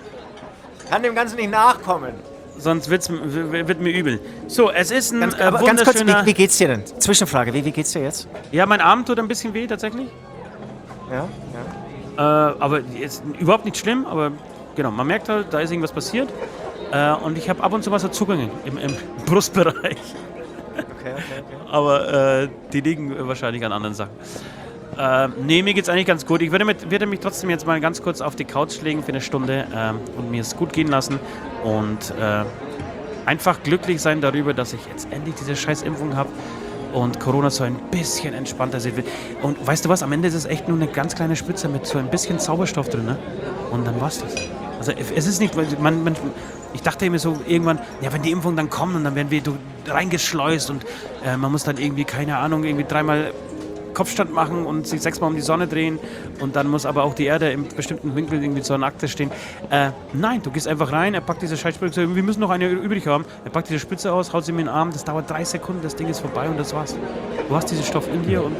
Kann dem Ganzen nicht nachkommen. Sonst wird's, wird mir übel. So, es ist ein ganz, äh, aber wunderschöner... Ganz kurz, wie, wie geht's dir denn? Zwischenfrage, wie, wie geht's dir jetzt? Ja, mein Arm tut ein bisschen weh, tatsächlich. Ja, ja. Äh, aber ist überhaupt nicht schlimm, aber genau, man merkt halt, da ist irgendwas passiert. Äh, und ich habe ab und zu was so Zugänge im, im Brustbereich. Okay, okay, okay. Aber äh, die liegen wahrscheinlich an anderen Sachen. Äh, nee, mir geht's eigentlich ganz gut. Ich würde, mit, würde mich trotzdem jetzt mal ganz kurz auf die Couch legen für eine Stunde äh, und mir es gut gehen lassen und äh, einfach glücklich sein darüber, dass ich jetzt endlich diese scheiß Impfung habe und Corona so ein bisschen entspannter sieht. Und weißt du was, am Ende ist es echt nur eine ganz kleine Spritze mit so ein bisschen Zauberstoff drin, ne? Und dann war's das. Also es ist nicht, man, man, ich dachte mir so irgendwann, ja, wenn die Impfungen dann kommen und dann werden wir reingeschleust und äh, man muss dann irgendwie, keine Ahnung, irgendwie dreimal Kopfstand machen und sich sechsmal um die Sonne drehen und dann muss aber auch die Erde im bestimmten Winkel irgendwie zur Akte stehen. Äh, nein, du gehst einfach rein, er packt diese Scheißspritze, wir müssen noch eine übrig haben, er packt diese Spritze aus, haut sie mir in den Arm, das dauert drei Sekunden, das Ding ist vorbei und das war's. Du hast diesen Stoff in dir und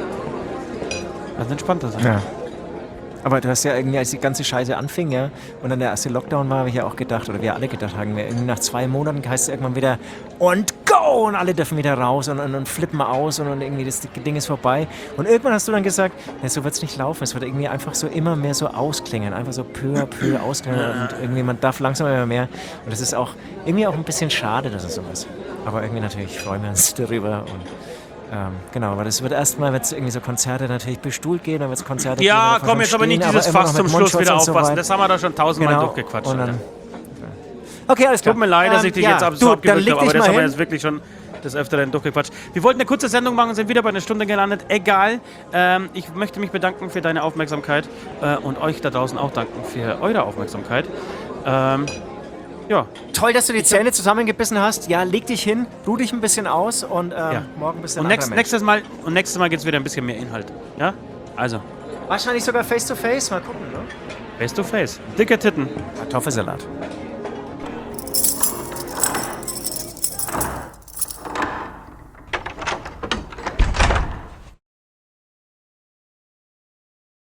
dann entspannter sein. Ja. Aber du hast ja irgendwie, als die ganze Scheiße anfing, ja, und dann der erste Lockdown war, habe ich ja auch gedacht, oder wir alle gedacht haben, irgendwie nach zwei Monaten heißt es irgendwann wieder und go! Und alle dürfen wieder raus und, und, und flippen aus und, und irgendwie das Ding ist vorbei. Und irgendwann hast du dann gesagt, ja, so wird es nicht laufen, es wird irgendwie einfach so immer mehr so ausklingen, einfach so peu à peu ausklingen und irgendwie man darf langsam immer mehr. Und das ist auch irgendwie auch ein bisschen schade, dass es so ist. Aber irgendwie natürlich freuen wir uns darüber und Ähm, genau, aber das wird erstmal, wird es irgendwie so Konzerte natürlich bestuhlt gehen, dann wird es Konzerte geben. Ja, komm, jetzt aber nicht dieses Fass zum Schluss wieder aufpassen, so das haben wir da schon tausendmal genau. durchgequatscht. Und dann, okay, alles klar. Tut mir leid, dass ich dich ähm, jetzt ja, ab so du, abgewürgt habe, aber das haben wir hin. jetzt wirklich schon des Öfteren durchgequatscht. Wir wollten eine kurze Sendung machen und sind wieder bei einer Stunde gelandet. Egal, ähm, ich möchte mich bedanken für deine Aufmerksamkeit äh, und euch da draußen auch danken für eure Aufmerksamkeit. Ähm, Ja. Toll, dass du die Zähne zusammengebissen hast. Ja, leg dich hin, ruh dich ein bisschen aus und ähm, ja. morgen bist du und ein nächst, anderer nächstes Mal Und nächstes Mal gibt es wieder ein bisschen mehr Inhalt. Ja? Also. Wahrscheinlich sogar face to face. Mal gucken, ne? Face to face. Dicke Titten. Kartoffelsalat.